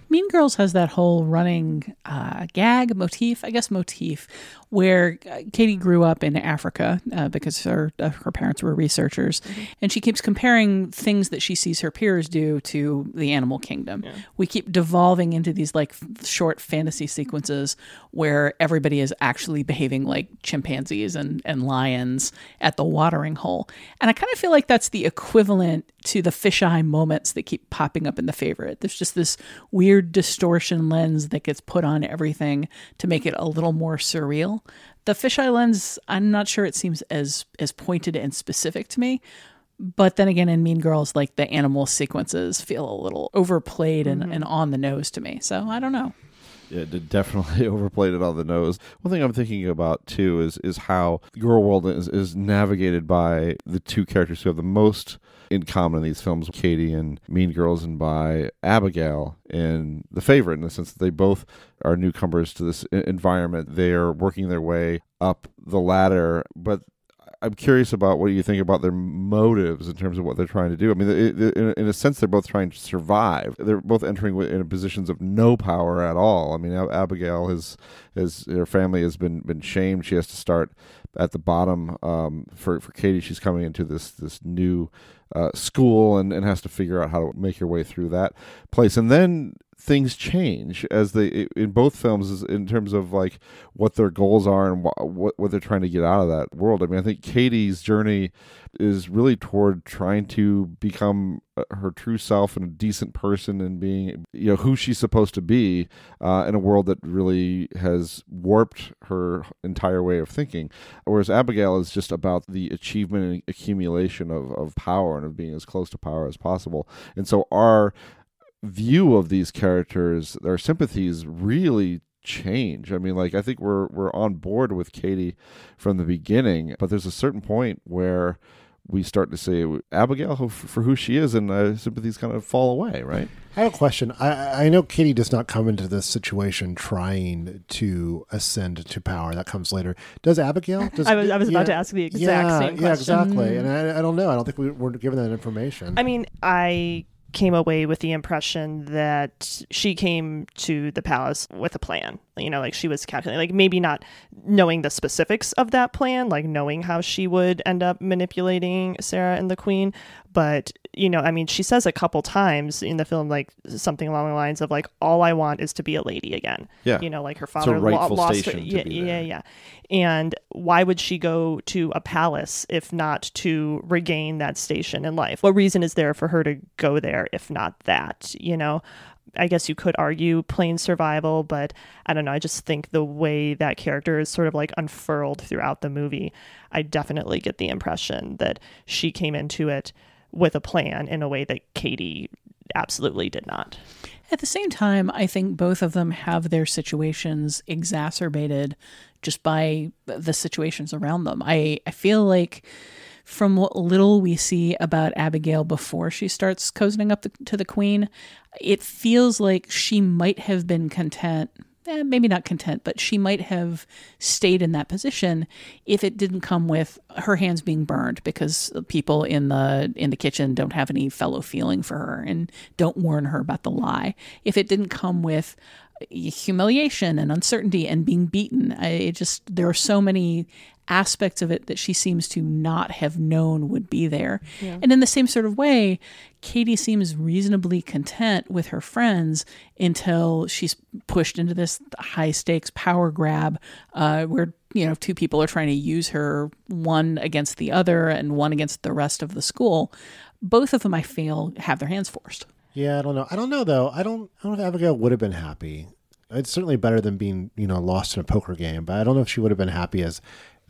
Mean Girls has that whole running uh, gag motif, I guess motif, where Katie grew up in Africa uh, because her uh, her parents were researchers, mm-hmm. and she keeps comparing things that she sees her peers do to the animal kingdom. Yeah. We keep devolving into these like f- short fantasy sequences where everybody is actually behaving like chimpanzees and, and lions at the watering hole. And I kind of feel like that's the equivalent to the fisheye moments that keep popping up in The Favorite. There's just this weird distortion lens that gets put on everything to make it a little more surreal. The fisheye lens, I'm not sure it seems as as pointed and specific to me. But then again, in Mean Girls, like the animal sequences feel a little overplayed and, mm-hmm. and on the nose to me. So I don't know. Yeah, it definitely overplayed it on the nose. One thing I'm thinking about, too, is is how Girl World is, is navigated by the two characters who have the most in common in these films, Katie and Mean Girls, and by Abigail in The Favorite, in the sense that they both are newcomers to this environment. They are working their way up the ladder, but I'm curious about what you think about their motives in terms of what they're trying to do. I mean, it, it, in a sense, they're both trying to survive. They're both entering in positions of no power at all. I mean, Abigail, has, has her family has been, been shamed. She has to start at the bottom. Um, for, for Katie, she's coming into this this new uh, school and, and has to figure out how to make her way through that place. And then things change as they in both films in terms of like what their goals are and what what they're trying to get out of that world. I mean, I think Katie's journey is really toward trying to become her true self and a decent person and being, you know, who she's supposed to be uh, in a world that really has warped her entire way of thinking. Whereas Abigail is just about the achievement and accumulation of, of power and of being as close to power as possible. And so our view of these characters, their sympathies really change. I mean, like, I think we're we're on board with Katie from the beginning, but there's a certain point where we start to say Abigail for who she is, and uh, sympathies kind of fall away, right? I have a question. I, I know Katie does not come into this situation trying to ascend to power. That comes later. Does Abigail? Does, I was, I was yeah, about to ask the exact yeah, same question. Yeah, exactly. And I, I don't know. I don't think we were given that information. I mean, I came away with the impression that she came to the palace with a plan. You know, like she was calculating, like maybe not knowing the specifics of that plan, like knowing how she would end up manipulating Sarah and the Queen. But, you know, I mean, she says a couple times in the film, like something along the lines of like, all I want is to be a lady again. Yeah. You know, like her father it's a rightful lo- lost station her. to Yeah, be yeah, there. yeah. And why would she go to a palace if not to regain that station in life? What reason is there for her to go there if not that, you know? I guess you could argue plain survival, but I don't know. I just think the way that character is sort of like unfurled throughout the movie, I definitely get the impression that she came into it with a plan in a way that Katie absolutely did not. At the same time, I think both of them have their situations exacerbated just by the situations around them. I, I feel like from what little we see about Abigail before she starts cozying up the, to the Queen, it feels like she might have been content, eh, maybe not content, but she might have stayed in that position if it didn't come with her hands being burned because people in the in the kitchen don't have any fellow feeling for her and don't warn her about the lie. If it didn't come with humiliation and uncertainty and being beaten, I it just there are so many aspects of it that she seems to not have known would be there. Yeah. And in the same sort of way, Katie seems reasonably content with her friends until she's pushed into this high stakes power grab uh, where, you know, two people are trying to use her, one against the other and one against the rest of the school. Both of them, I feel, have their hands forced. Yeah, I don't know. I don't know, though. I don't, I don't know if Abigail would have been happy. It's certainly better than being, you know, lost in a poker game, but I don't know if she would have been happy as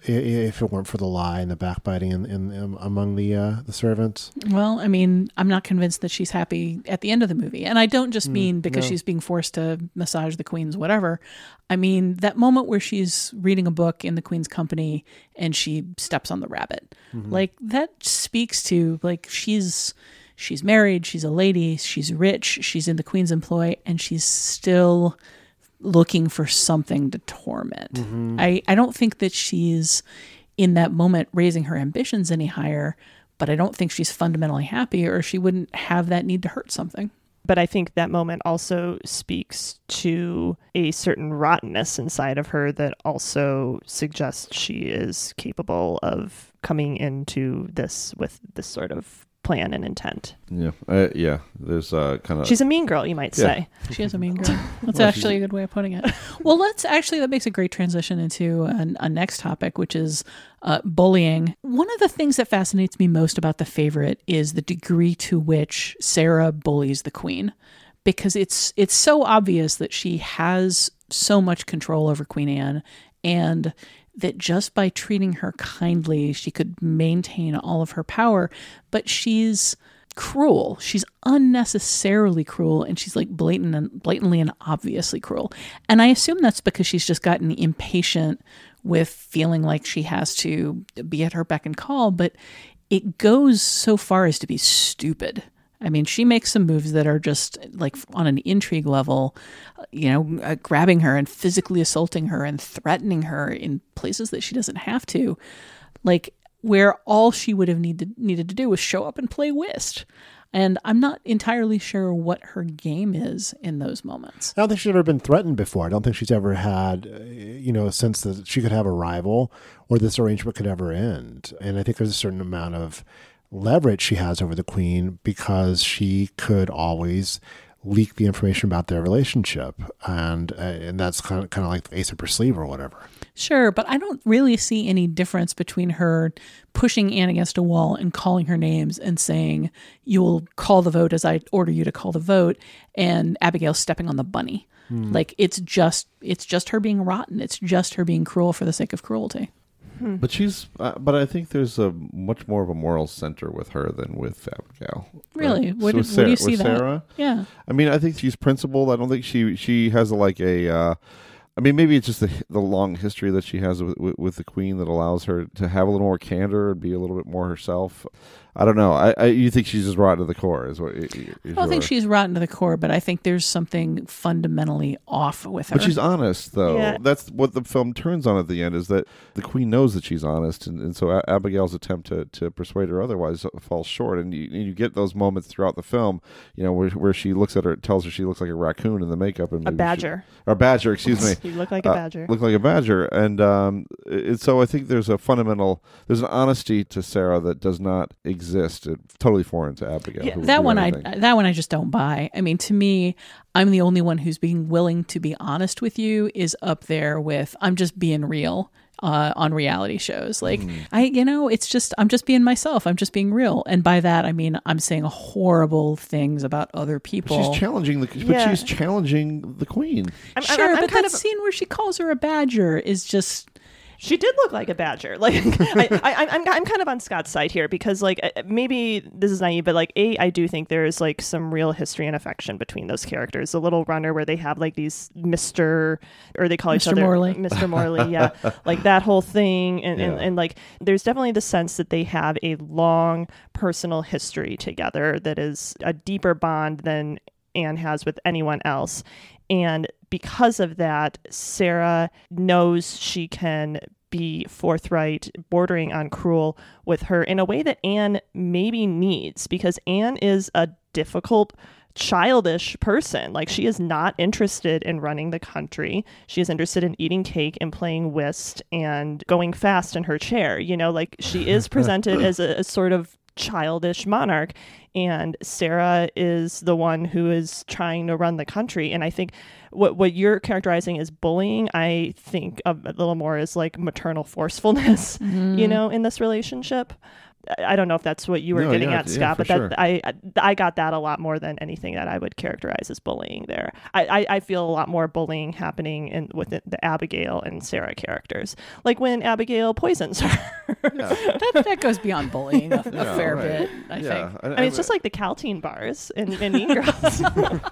if it weren't for the lie and the backbiting in, in, in among the uh, the servants. Well, I mean, I'm not convinced that she's happy at the end of the movie. And I don't just mean because no. she's being forced to massage the Queen's whatever. I mean, that moment where she's reading a book in the Queen's company and she steps on the rabbit. Mm-hmm. Like, that speaks to, like, she's... She's married, she's a lady, she's rich, she's in the Queen's employ, and she's still looking for something to torment. Mm-hmm. I, I don't think that she's in that moment raising her ambitions any higher, but I don't think she's fundamentally happy or she wouldn't have that need to hurt something. But I think that moment also speaks to a certain rottenness inside of her that also suggests she is capable of coming into this with this sort of plan and intent. Yeah, uh, yeah. There's uh, kind of. She's a mean girl, you might Yeah. say. She is a mean girl. That's Well, actually she's- a good way of putting it. Well, let's actually, that makes a great transition into a, a next topic, which is uh, bullying. One of the things that fascinates me most about The Favorite is the degree to which Sarah bullies the queen, because it's it's so obvious that she has so much control over Queen Anne, and that just by treating her kindly, she could maintain all of her power. But she's cruel. She's unnecessarily cruel, and she's like blatant and blatantly and obviously cruel. And I assume that's because she's just gotten impatient with feeling like she has to be at her beck and call. But it goes so far as to be stupid. I mean, she makes some moves that are just like on an intrigue level, you know, uh, grabbing her and physically assaulting her and threatening her in places that she doesn't have to, like where all she would have needed needed to do was show up and play whist. And I'm not entirely sure what her game is in those moments. I don't think she's ever been threatened before. I don't think she's ever had, uh, you know, a sense that she could have a rival or this arrangement could ever end. And I think there's a certain amount of leverage she has over the queen because she could always leak the information about their relationship, and uh, and that's kind of kind of like the ace up her sleeve or whatever. Sure, but I don't really see any difference between her pushing Anne against a wall and calling her names and saying, "You will call the vote as I order you to call the vote," and Abigail stepping on the bunny. Hmm. Like it's just it's just her being rotten. It's just her being cruel for the sake of cruelty. But she's, uh, but I think there's a much more of a moral center with her than with Abigail. Really? Right? What, So did, with what Sarah, do you see with that? Sarah, Yeah. I mean, I think she's principled. I don't think she she has a, like a. Uh, I mean, maybe it's just the the long history that she has with, with, with the queen that allows her to have a little more candor and be a little bit more herself. I don't know. I, I you think she's just rotten to the core? Is what? Is I don't think she's rotten to the core, but I think there's something fundamentally off with her. But she's honest, though. Yeah. That's what the film turns on at the end, is that the queen knows that she's honest, and, and so a- Abigail's attempt to, to persuade her otherwise falls short. And you, you get those moments throughout the film, you know, where, where she looks at her, tells her she looks like a raccoon in the makeup, and A maybe badger. she, or a badger, excuse me. You look like a Uh, badger. look like a badger, and um, it, so I think there's a fundamental, there's an honesty to Sarah that does not exist. It, totally foreign to Abigail. Yeah, who would that do one anything. I that one I just don't buy. I mean, to me, I'm the only one who's being willing to be honest with you is up there with I'm just being real uh, on reality shows. Like Mm. I, you know, it's just I'm just being myself. I'm just being real, and by that I mean I'm saying horrible things about other people. But she's challenging the, but Yeah. she's challenging the queen. I'm, Sure, I'm, I'm but kind that of scene where she calls her a badger is just. She did look like a badger. Like I, I, I'm, I'm kind of on Scott's side here because, like, uh, maybe this is naive, but like, a, I do think there is like some real history and affection between those characters. The Little Runner, where they have like these Mister or they call Mister each other Morley. Mister Morley, yeah, like that whole thing, and, and Yeah. and like, there's definitely the sense that they have a long personal history together that is a deeper bond than Anne has with anyone else. And because of that, Sarah knows she can be forthright, bordering on cruel with her in a way that Anne maybe needs, because Anne is a difficult, childish person. Like, she is not interested in running the country. She is interested in eating cake and playing whist and going fast in her chair. You know, like, she is presented as a, a sort of childish monarch, and Sarah is the one who is trying to run the country. And I think what what you're characterizing as bullying, I think of a little more as like maternal forcefulness, Mm-hmm. you know, in this relationship. I I don't know if that's what you were No, getting yeah, at, yeah, Scott, for but that sure. I I got that a lot more than anything that I would characterize as bullying there. I, I, I feel a lot more bullying happening in with the, the Abigail and Sarah characters, like when Abigail poisons her. that, that goes beyond bullying a, a Yeah, fair right. bit, I Yeah. think. I mean, it's just like the Caltine bars in, in Mean Girls.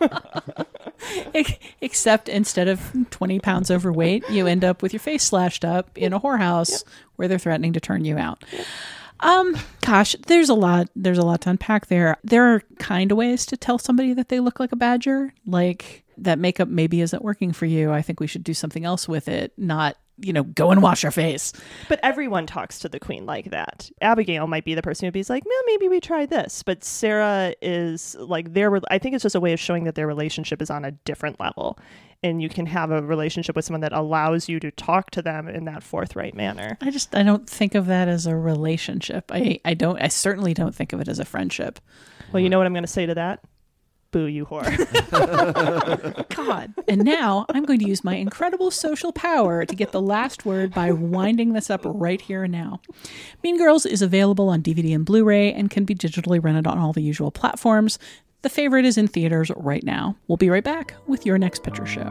Ex- Except instead of twenty pounds overweight, you end up with your face slashed up in a whorehouse where they're threatening to turn you out. Um, gosh, there's a lot, there's a lot to unpack there. There are kind of ways to tell somebody that they look like a badger, like that makeup maybe isn't working for you. I think we should do something else with it, not you know, go and wash your face. But everyone talks to the queen like that. Abigail might be the person who'd be like, well, maybe we try this. But Sarah is like, their, I think it's just a way of showing that their relationship is on a different level. And you can have a relationship with someone that allows you to talk to them in that forthright manner. I just, I don't think of that as a relationship. I, I don't, I certainly don't think of it as a friendship. Well, you know what I'm going to say to that? Boo, you whore. God. And now I'm going to use my incredible social power to get the last word by winding this up right here and now. Mean Girls is available on D V D and Blu-ray and can be digitally rented on all the usual platforms. The Favorite is in theaters right now. We'll be right back with Your Next Picture Show.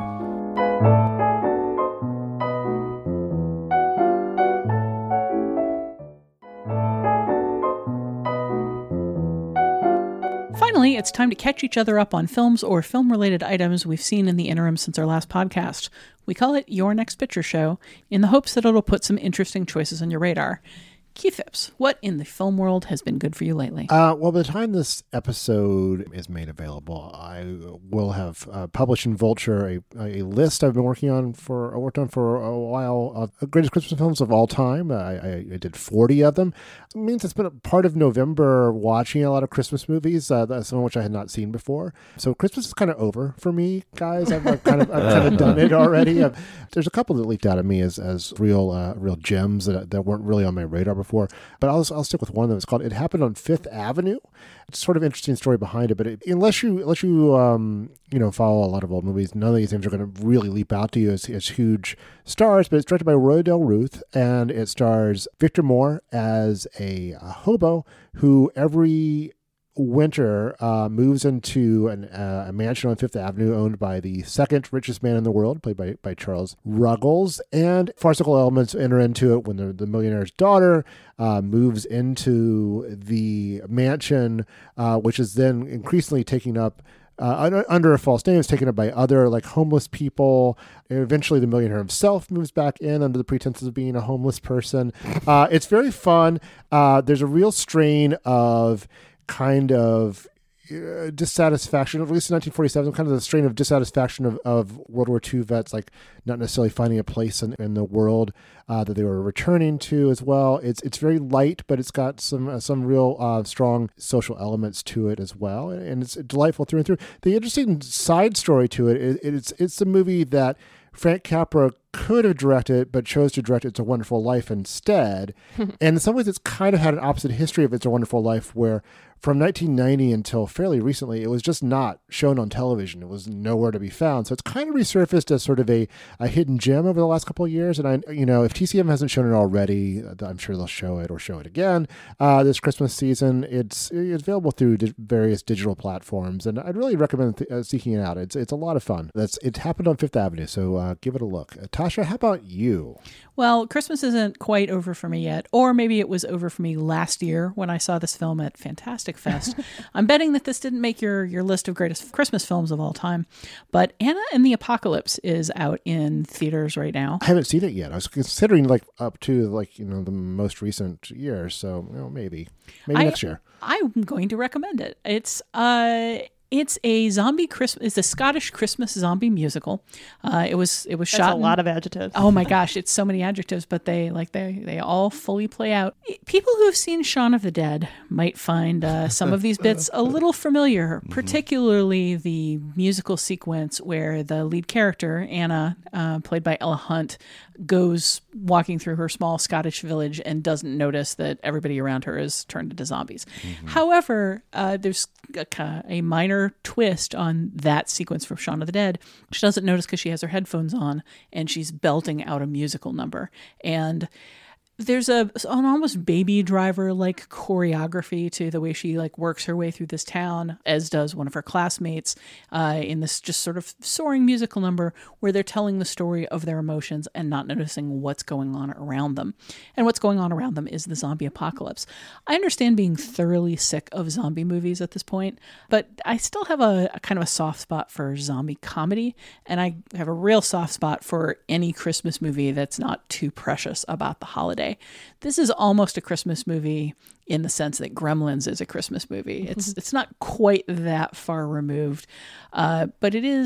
Finally, it's time to catch each other up on films or film-related items we've seen in the interim since our last podcast. We call it Your Next Picture Show in the hopes that it'll put some interesting choices on your radar. Keith Phipps, what in the film world has been good for you lately? Uh, well, by the time this episode is made available, I will have uh, published in Vulture a, a list I've been working on for I worked on for a while of greatest Christmas films of all time. I, I, I did forty of them. It means it's been a part of November watching a lot of Christmas movies, uh, some of which I had not seen before. So Christmas is kind of over for me, guys. I've, I've kind of I've kind of done it already. I've, there's a couple that leaked out of me as as real uh, real gems that that weren't really on my radar before. Before, but I'll I'll stick with one that was called "It Happened on Fifth Avenue." It's sort of interesting story behind it, but it, unless you unless you um you know follow a lot of old movies, none of these things are going to really leap out to you as, as huge stars. But it's directed by Roy Del Ruth, and it stars Victor Moore as a, a hobo who every winter uh, moves into an, uh, a mansion on Fifth Avenue owned by the second richest man in the world, played by, by Charles Ruggles. And farcical elements enter into it when the, the millionaire's daughter uh, moves into the mansion, uh, which is then increasingly taking up Uh, under a false name. It's taken up by other like homeless people. And eventually the millionaire himself moves back in under the pretenses of being a homeless person. Uh, it's very fun. Uh, there's a real strain of kind of uh, dissatisfaction, at least in nineteen forty-seven, kind of the strain of dissatisfaction of, of World War Two vets, like not necessarily finding a place in, in the world uh, that they were returning to as well. It's it's very light, but it's got some uh, some real uh, strong social elements to it as well, and it's delightful through and through. The interesting side story to it, it it's it's a movie that Frank Capra could have directed, but chose to direct It's a Wonderful Life instead. And in some ways, it's kind of had an opposite history of It's a Wonderful Life, where from nineteen ninety until fairly recently, it was just not shown on television. It was nowhere to be found. So it's kind of resurfaced as sort of a, a hidden gem over the last couple of years. And I, you know, if T C M hasn't shown it already, I'm sure they'll show it or show it again uh, this Christmas season. It's it's available through di- various digital platforms, and I'd really recommend th- uh, seeking it out. It's it's a lot of fun. That's It Happened on Fifth Avenue, so uh, give it a look. Uh, Tasha, how about you? Well, Christmas isn't quite over for me yet, or maybe it was over for me last year when I saw this film at Fantastic Fest. I'm betting that this didn't make your, your list of greatest Christmas films of all time, but Anna and the Apocalypse is out in theaters right now. I haven't seen it yet. I was considering like up to like, you know, the most recent years, so you know, maybe maybe I, next year. I'm going to recommend it. It's uh It's a zombie Christmas. It's a Scottish Christmas zombie musical. Uh, it was it was That's shot a in, lot of adjectives. Oh my gosh, it's so many adjectives, but they like they they all fully play out. People who have seen Shaun of the Dead might find uh, some of these bits a little familiar, particularly the musical sequence where the lead character Anna, uh, played by Ella Hunt, goes walking through her small Scottish village and doesn't notice that everybody around her is turned into zombies. Mm-hmm. However, uh, there's a, a minor twist on that sequence from Shaun of the Dead. She doesn't notice because she has her headphones on and she's belting out a musical number. And there's a an almost Baby Driver like choreography to the way she like works her way through this town, as does one of her classmates, uh, in this just sort of soaring musical number where they're telling the story of their emotions and not noticing what's going on around them. And what's going on around them is the zombie apocalypse. I understand being thoroughly sick of zombie movies at this point, but I still have a, a kind of a soft spot for zombie comedy, and I have a real soft spot for any Christmas movie that's not too precious about the holiday. This is almost a Christmas movie in the sense that Gremlins is a Christmas movie. It's it's not quite that far removed, uh, but it is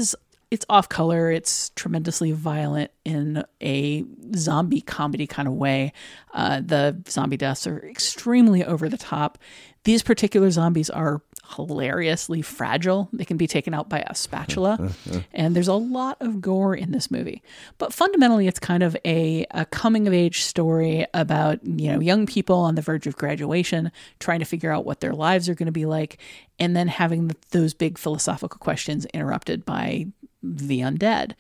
It's off color. It's tremendously violent in a zombie comedy kind of way. Uh, the zombie deaths are extremely over the top. These particular zombies are hilariously fragile. They can be taken out by a spatula. And there's a lot of gore in this movie. But fundamentally, it's kind of a, a coming of age story about, you know, young people on the verge of graduation, trying to figure out what their lives are going to be like, and then having the, those big philosophical questions interrupted by the undead.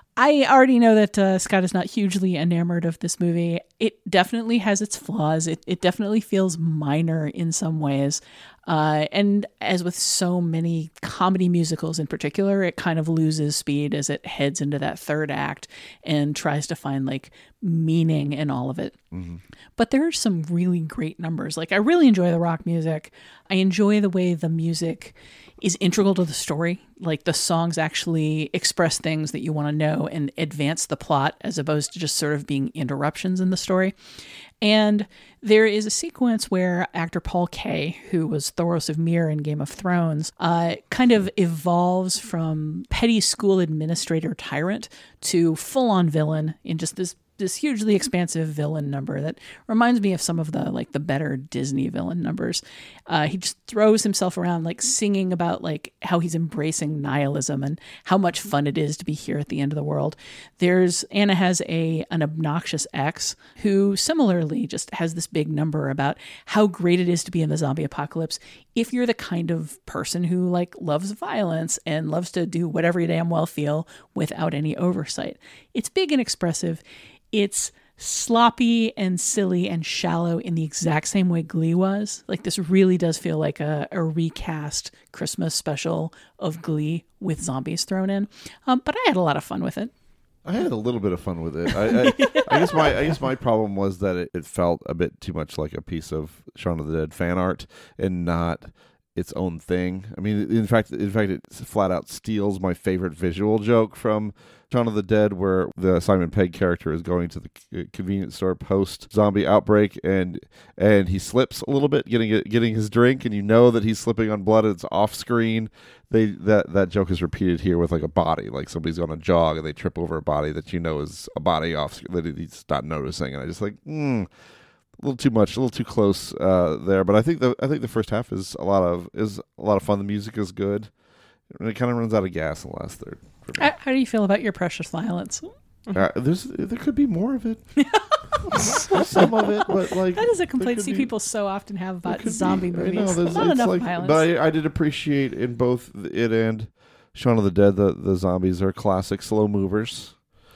I already know that uh, Scott is not hugely enamored of this movie. It definitely has its flaws. It it definitely feels minor in some ways. Uh, and as with so many comedy musicals in particular, it kind of loses speed as it heads into that third act and tries to find like meaning in all of it. Mm-hmm. But there are some really great numbers. Like I really enjoy the rock music. I enjoy the way the music is integral to the story. Like the songs actually express things that you want to know and advance the plot as opposed to just sort of being interruptions in the story. And there is a sequence where actor Paul Kaye, who was Thoros of Myr in Game of Thrones, uh, kind of evolves from petty school administrator tyrant to full-on villain in just this this hugely expansive villain number that reminds me of some of the like the better Disney villain numbers. Uh, he just throws himself around like singing about like how he's embracing nihilism and how much fun it is to be here at the end of the world. There's Anna has a an obnoxious ex who similarly just has this big number about how great it is to be in the zombie apocalypse if you're the kind of person who like loves violence and loves to do whatever you damn well feel without any oversight. It's big and expressive. It's sloppy and silly and shallow in the exact same way Glee was. Like this really does feel like a, a recast Christmas special of Glee with zombies thrown in. Um, but I had a lot of fun with it. I had a little bit of fun with it. I, I, I guess my I guess my problem was that it, it felt a bit too much like a piece of Shaun of the Dead fan art and not its own thing. I mean, in fact, in fact, it flat out steals my favorite visual joke from Shaun of the Dead, where the Simon Pegg character is going to the convenience store post zombie outbreak, and and he slips a little bit, getting it, getting his drink, and you know that he's slipping on blood. And it's off screen. They that that joke is repeated here with like a body, like somebody's on a jog and they trip over a body that you know is a body off that he's not noticing, and I just like. Hmm. A little too much, a little too close uh, there, but I think the I think the first half is a lot of is a lot of fun. The music is good, and it kind of runs out of gas in the last third. How, how do you feel about your precious violence? Uh, there's there could be more of it. Some of it, but like that is a complaint see be, people so often have about zombie be, movies. I know, there's, not it's enough like, violence. But I, I did appreciate in both it and Shaun of the Dead the the zombies are classic slow movers.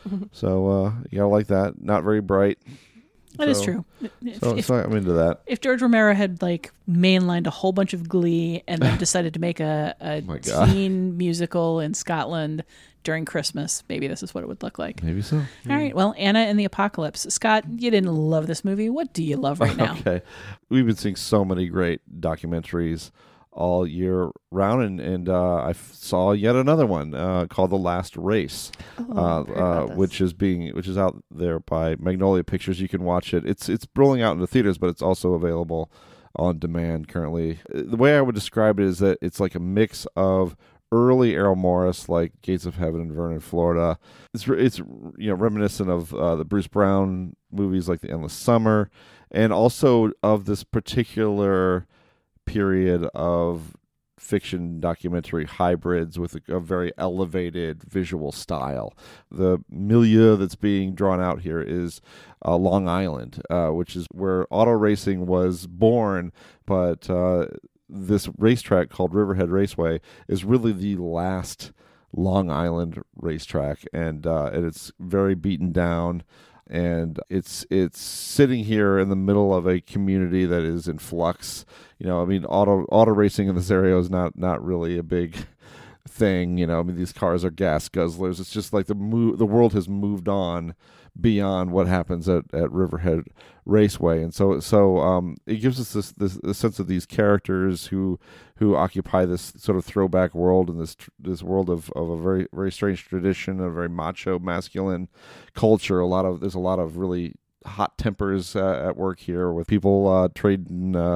So uh, you gotta like that. Not very bright. That so, is true. If, so, if, so I'm into that. If George Romero had like mainlined a whole bunch of Glee and then decided to make a, a oh teen musical in Scotland during Christmas, maybe this is what it would look like. Maybe so. All right. Well, Anna and the Apocalypse. Scott, you didn't love this movie. What do you love right now? Okay. We've been seeing so many great documentaries all year round, and, and uh, I f- saw yet another one uh, called The Last Race, Oh, uh, uh, which is being which is out there by Magnolia Pictures. You can watch it. It's it's rolling out into theaters, but it's also available on demand currently. The way I would describe it is that it's like a mix of early Errol Morris, like Gates of Heaven in Vernon, Florida. It's it's you know reminiscent of uh, the Bruce Brown movies like The Endless Summer, and also of this particular period of fiction documentary hybrids with a, a very elevated visual style. The milieu that's being drawn out here is uh, Long Island, uh, which is where auto racing was born, but uh, this racetrack called Riverhead Raceway is really the last Long Island racetrack, and uh, and it's very beaten down. And it's it's sitting here in the middle of a community that is in flux. You know, I mean, auto auto racing in this area is not, not really a big thing. You know, I mean, these cars are gas guzzlers. It's just like the mo- the world has moved on beyond what happens at, at Riverhead Raceway, and so so um, it gives us this, this this sense of these characters who who occupy this sort of throwback world and this this world of, of a very very strange tradition, a very macho masculine culture. A lot of there's a lot of really hot tempers uh, at work here with people uh, trading uh,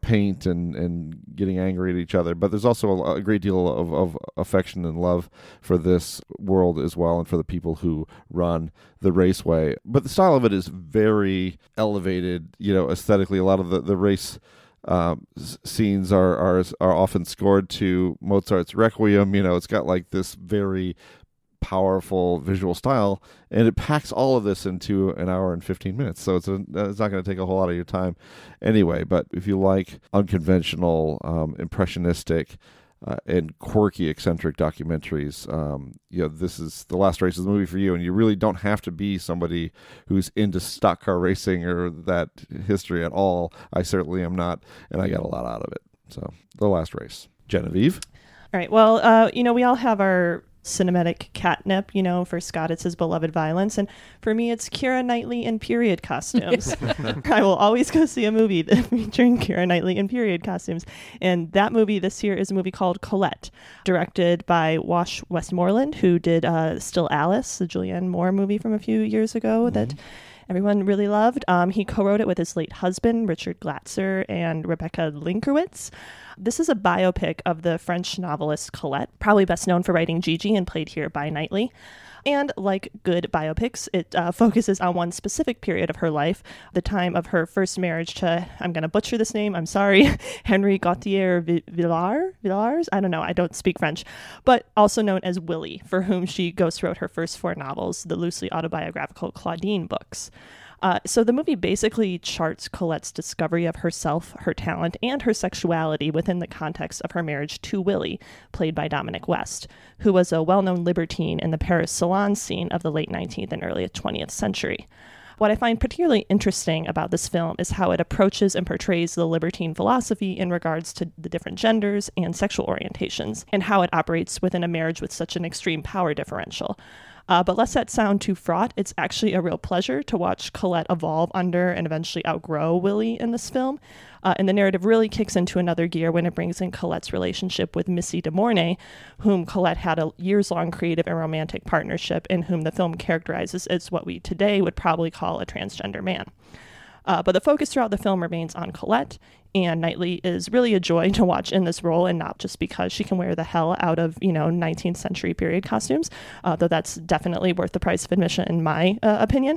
paint and, and getting angry at each other. But there's also a, a great deal of, of affection and love for this world as well, and for the people who run the raceway. But the style of it is very elevated, you know, aesthetically. A lot of the, the race um, s- scenes are, are are often scored to Mozart's Requiem. You know, it's got like this very powerful visual style, and it packs all of this into an hour and fifteen minutes. So it's a, it's not going to take a whole lot of your time anyway. But if you like unconventional, um, impressionistic, uh, and quirky, eccentric documentaries, um, you know, this is The Last Race is the movie for you. And you really don't have to be somebody who's into stock car racing or that history at all. I certainly am not, and I got a lot out of it. So The Last Race. Genevieve? All right. Well, uh, you know, we all have our cinematic catnip. You know, for Scott, it's his beloved violence. And for me, it's Keira Knightley in period costumes. I will always go see a movie featuring Keira Knightley in period costumes. And that movie this year is a movie called Colette, directed by Wash Westmoreland, who did uh, Still Alice, the Julianne Moore movie from a few years ago mm-hmm. that everyone really loved. Um, he co-wrote it with his late husband, Richard Glatzer, and Rebecca Linkowitz. This is a biopic of the French novelist Colette, probably best known for writing Gigi and played here by Knightley. And like good biopics, it uh, focuses on one specific period of her life, the time of her first marriage to, I'm going to butcher this name, I'm sorry, Henry Gautier Villars? Villars? I don't know, I don't speak French, but also known as Willie, for whom she ghost-wrote her first four novels, the loosely autobiographical Claudine books. Uh, so the movie basically charts Colette's discovery of herself, her talent, and her sexuality within the context of her marriage to Willie, played by Dominic West, who was a well-known libertine in the Paris salon scene of the late nineteenth and early twentieth century. What I find particularly interesting about this film is how it approaches and portrays the libertine philosophy in regards to the different genders and sexual orientations, and how it operates within a marriage with such an extreme power differential. Uh, but lest that sound too fraught, it's actually a real pleasure to watch Colette evolve under and eventually outgrow Willie in this film. Uh, and the narrative really kicks into another gear when it brings in Colette's relationship with Missy de Mornay, whom Colette had a years-long creative and romantic partnership, and whom the film characterizes as what we today would probably call a transgender man. Uh, but the focus throughout the film remains on Colette, and Knightley is really a joy to watch in this role, and not just because she can wear the hell out of, you know, nineteenth century period costumes, uh, though that's definitely worth the price of admission in my uh, opinion.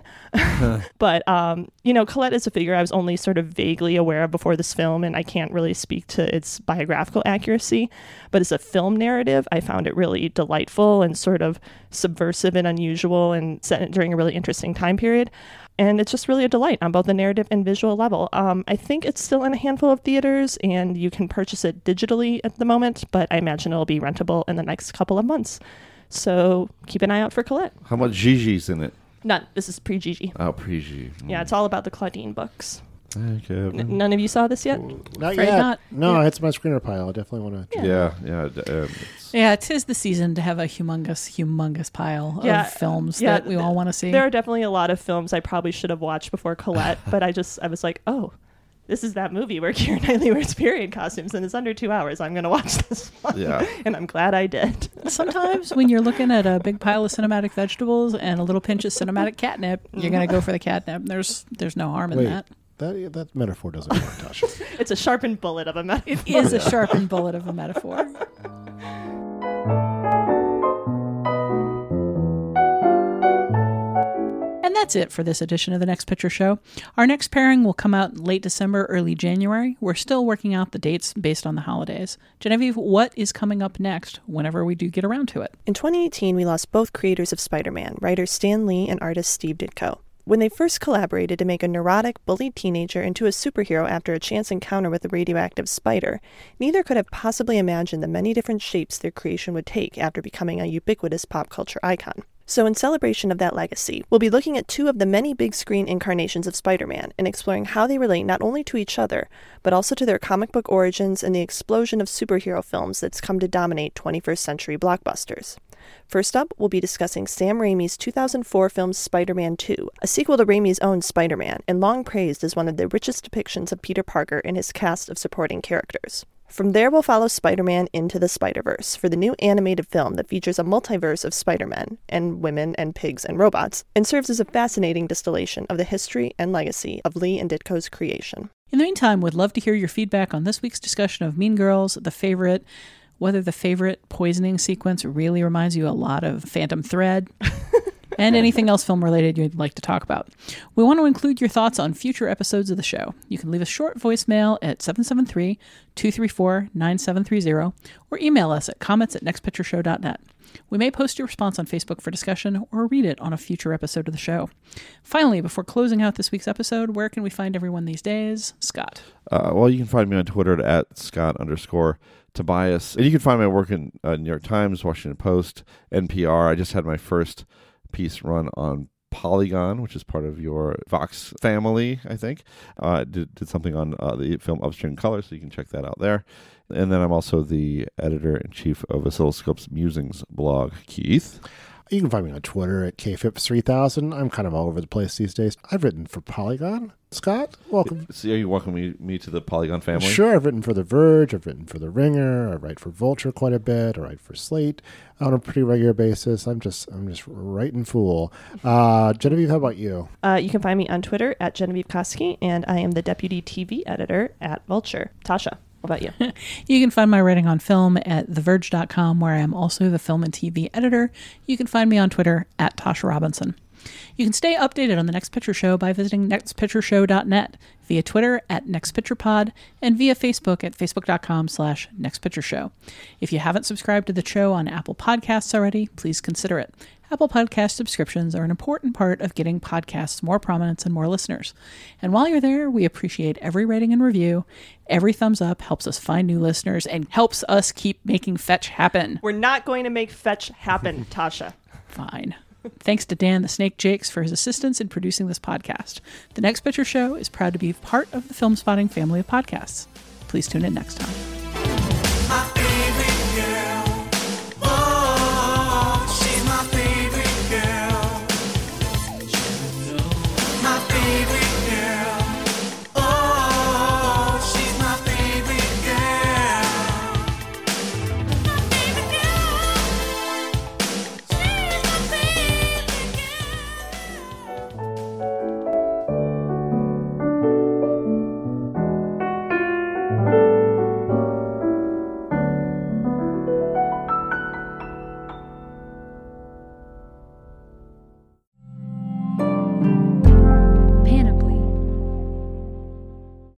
But, um, you know, Colette is a figure I was only sort of vaguely aware of before this film, and I can't really speak to its biographical accuracy. But as a film narrative, I found it really delightful and sort of subversive and unusual, and set during a really interesting time period. And it's just really a delight on both the narrative and visual level. Um, I think it's still in a handful of theaters, and you can purchase it digitally at the moment, but I imagine it'll be rentable in the next couple of months. So keep an eye out for Colette. How much Gigi's in it? None. This is pre-Gigi. Oh, pre-Gigi. Mm. Yeah, it's all about the Claudine books. Okay. N- none of you saw this yet? Not Afraid yet. Not. No, Yeah. it's my screener pile. I definitely want to. Yeah, yeah. yeah um, Yeah, 'tis the season to have a humongous, humongous pile Yeah, of films yeah, that we all want to see. There are definitely a lot of films I probably should have watched before Colette, but I just, I was like, oh, this is that movie where Keira Knightley wears period costumes, and it's under two hours. I'm going to watch this one. Yeah. And I'm glad I did. Sometimes when you're looking at a big pile of cinematic vegetables and a little pinch of cinematic catnip, you're going to go for the catnip. There's there's no harm in Wait, that. That that metaphor doesn't work, Tasha. It's a sharpened bullet of a metaphor. It is a sharpened bullet of a metaphor. And that's it for this edition of The Next Picture Show. Our next pairing will come out late December, early January. We're still working out the dates based on the holidays. Genevieve, what is coming up next whenever we do get around to it? In twenty eighteen, we lost both creators of Spider-Man, writer Stan Lee and artist Steve Ditko. When they first collaborated to make a neurotic, bullied teenager into a superhero after a chance encounter with a radioactive spider, neither could have possibly imagined the many different shapes their creation would take after becoming a ubiquitous pop culture icon. So in celebration of that legacy, we'll be looking at two of the many big screen incarnations of Spider-Man and exploring how they relate not only to each other, but also to their comic book origins and the explosion of superhero films that's come to dominate twenty-first century blockbusters. First up, we'll be discussing Sam Raimi's two thousand four film Spider-Man two, a sequel to Raimi's own Spider-Man, and long praised as one of the richest depictions of Peter Parker and his cast of supporting characters. From there, we'll follow Spider-Man into the Spider-Verse for the new animated film that features a multiverse of Spider-Men, and women, and pigs, and robots, and serves as a fascinating distillation of the history and legacy of Lee and Ditko's creation. In the meantime, we'd love to hear your feedback on this week's discussion of Mean Girls, the favorite, whether the favorite poisoning sequence really reminds you a lot of Phantom Thread, and anything else film-related you'd like to talk about. We want to include your thoughts on future episodes of the show. You can leave a short voicemail at seven seven three, two three four, nine seven three zero or email us at comments at next picture show dot net. We may post your response on Facebook for discussion or read it on a future episode of the show. Finally, before closing out this week's episode, where can we find everyone these days? Scott. Uh, well, you can find me on Twitter at Scott underscore Tobias. And you can find my work in uh, New York Times, Washington Post, N P R. I just had my first piece run on Polygon, which is part of your Vox family, I think. Uh, did, did something on uh, the film Upstream Color, so you can check that out there. And then I'm also the editor-in-chief of Oscilloscope's Musings blog. Keith? You can find me on Twitter at K Phipps three thousand. I'm kind of all over the place these days. I've written for Polygon. Scott, welcome. So are you welcoming me, me to the Polygon family? Sure. I've written for The Verge. I've written for The Ringer. I write for Vulture quite a bit. I write for Slate on a pretty regular basis. I'm just I'm just writing fool. Uh, Genevieve, how about you? Uh, you can find me on Twitter at Genevieve Koski, and I am the deputy T V editor at Vulture. Tasha. What about you? You can find my writing on film at the verge dot com, where I am also the film and T V editor. You can find me on Twitter at Tasha Robinson. You can stay updated on The Next Picture Show by visiting next picture show dot net, via Twitter at nextpicturepod, and via Facebook at facebook dot com slash nextpictureshow. If you haven't subscribed to the show on Apple Podcasts already, please consider it. Apple Podcast subscriptions are an important part of getting podcasts more prominence and more listeners. And while you're there, we appreciate every rating and review. Every thumbs up helps us find new listeners and helps us keep making Fetch happen. We're not going to make Fetch happen, Tasha. Fine. Thanks to Dan the Snake Jakes for his assistance in producing this podcast. The Next Picture Show is proud to be part of the Film Spotting family of podcasts. Please tune in next time.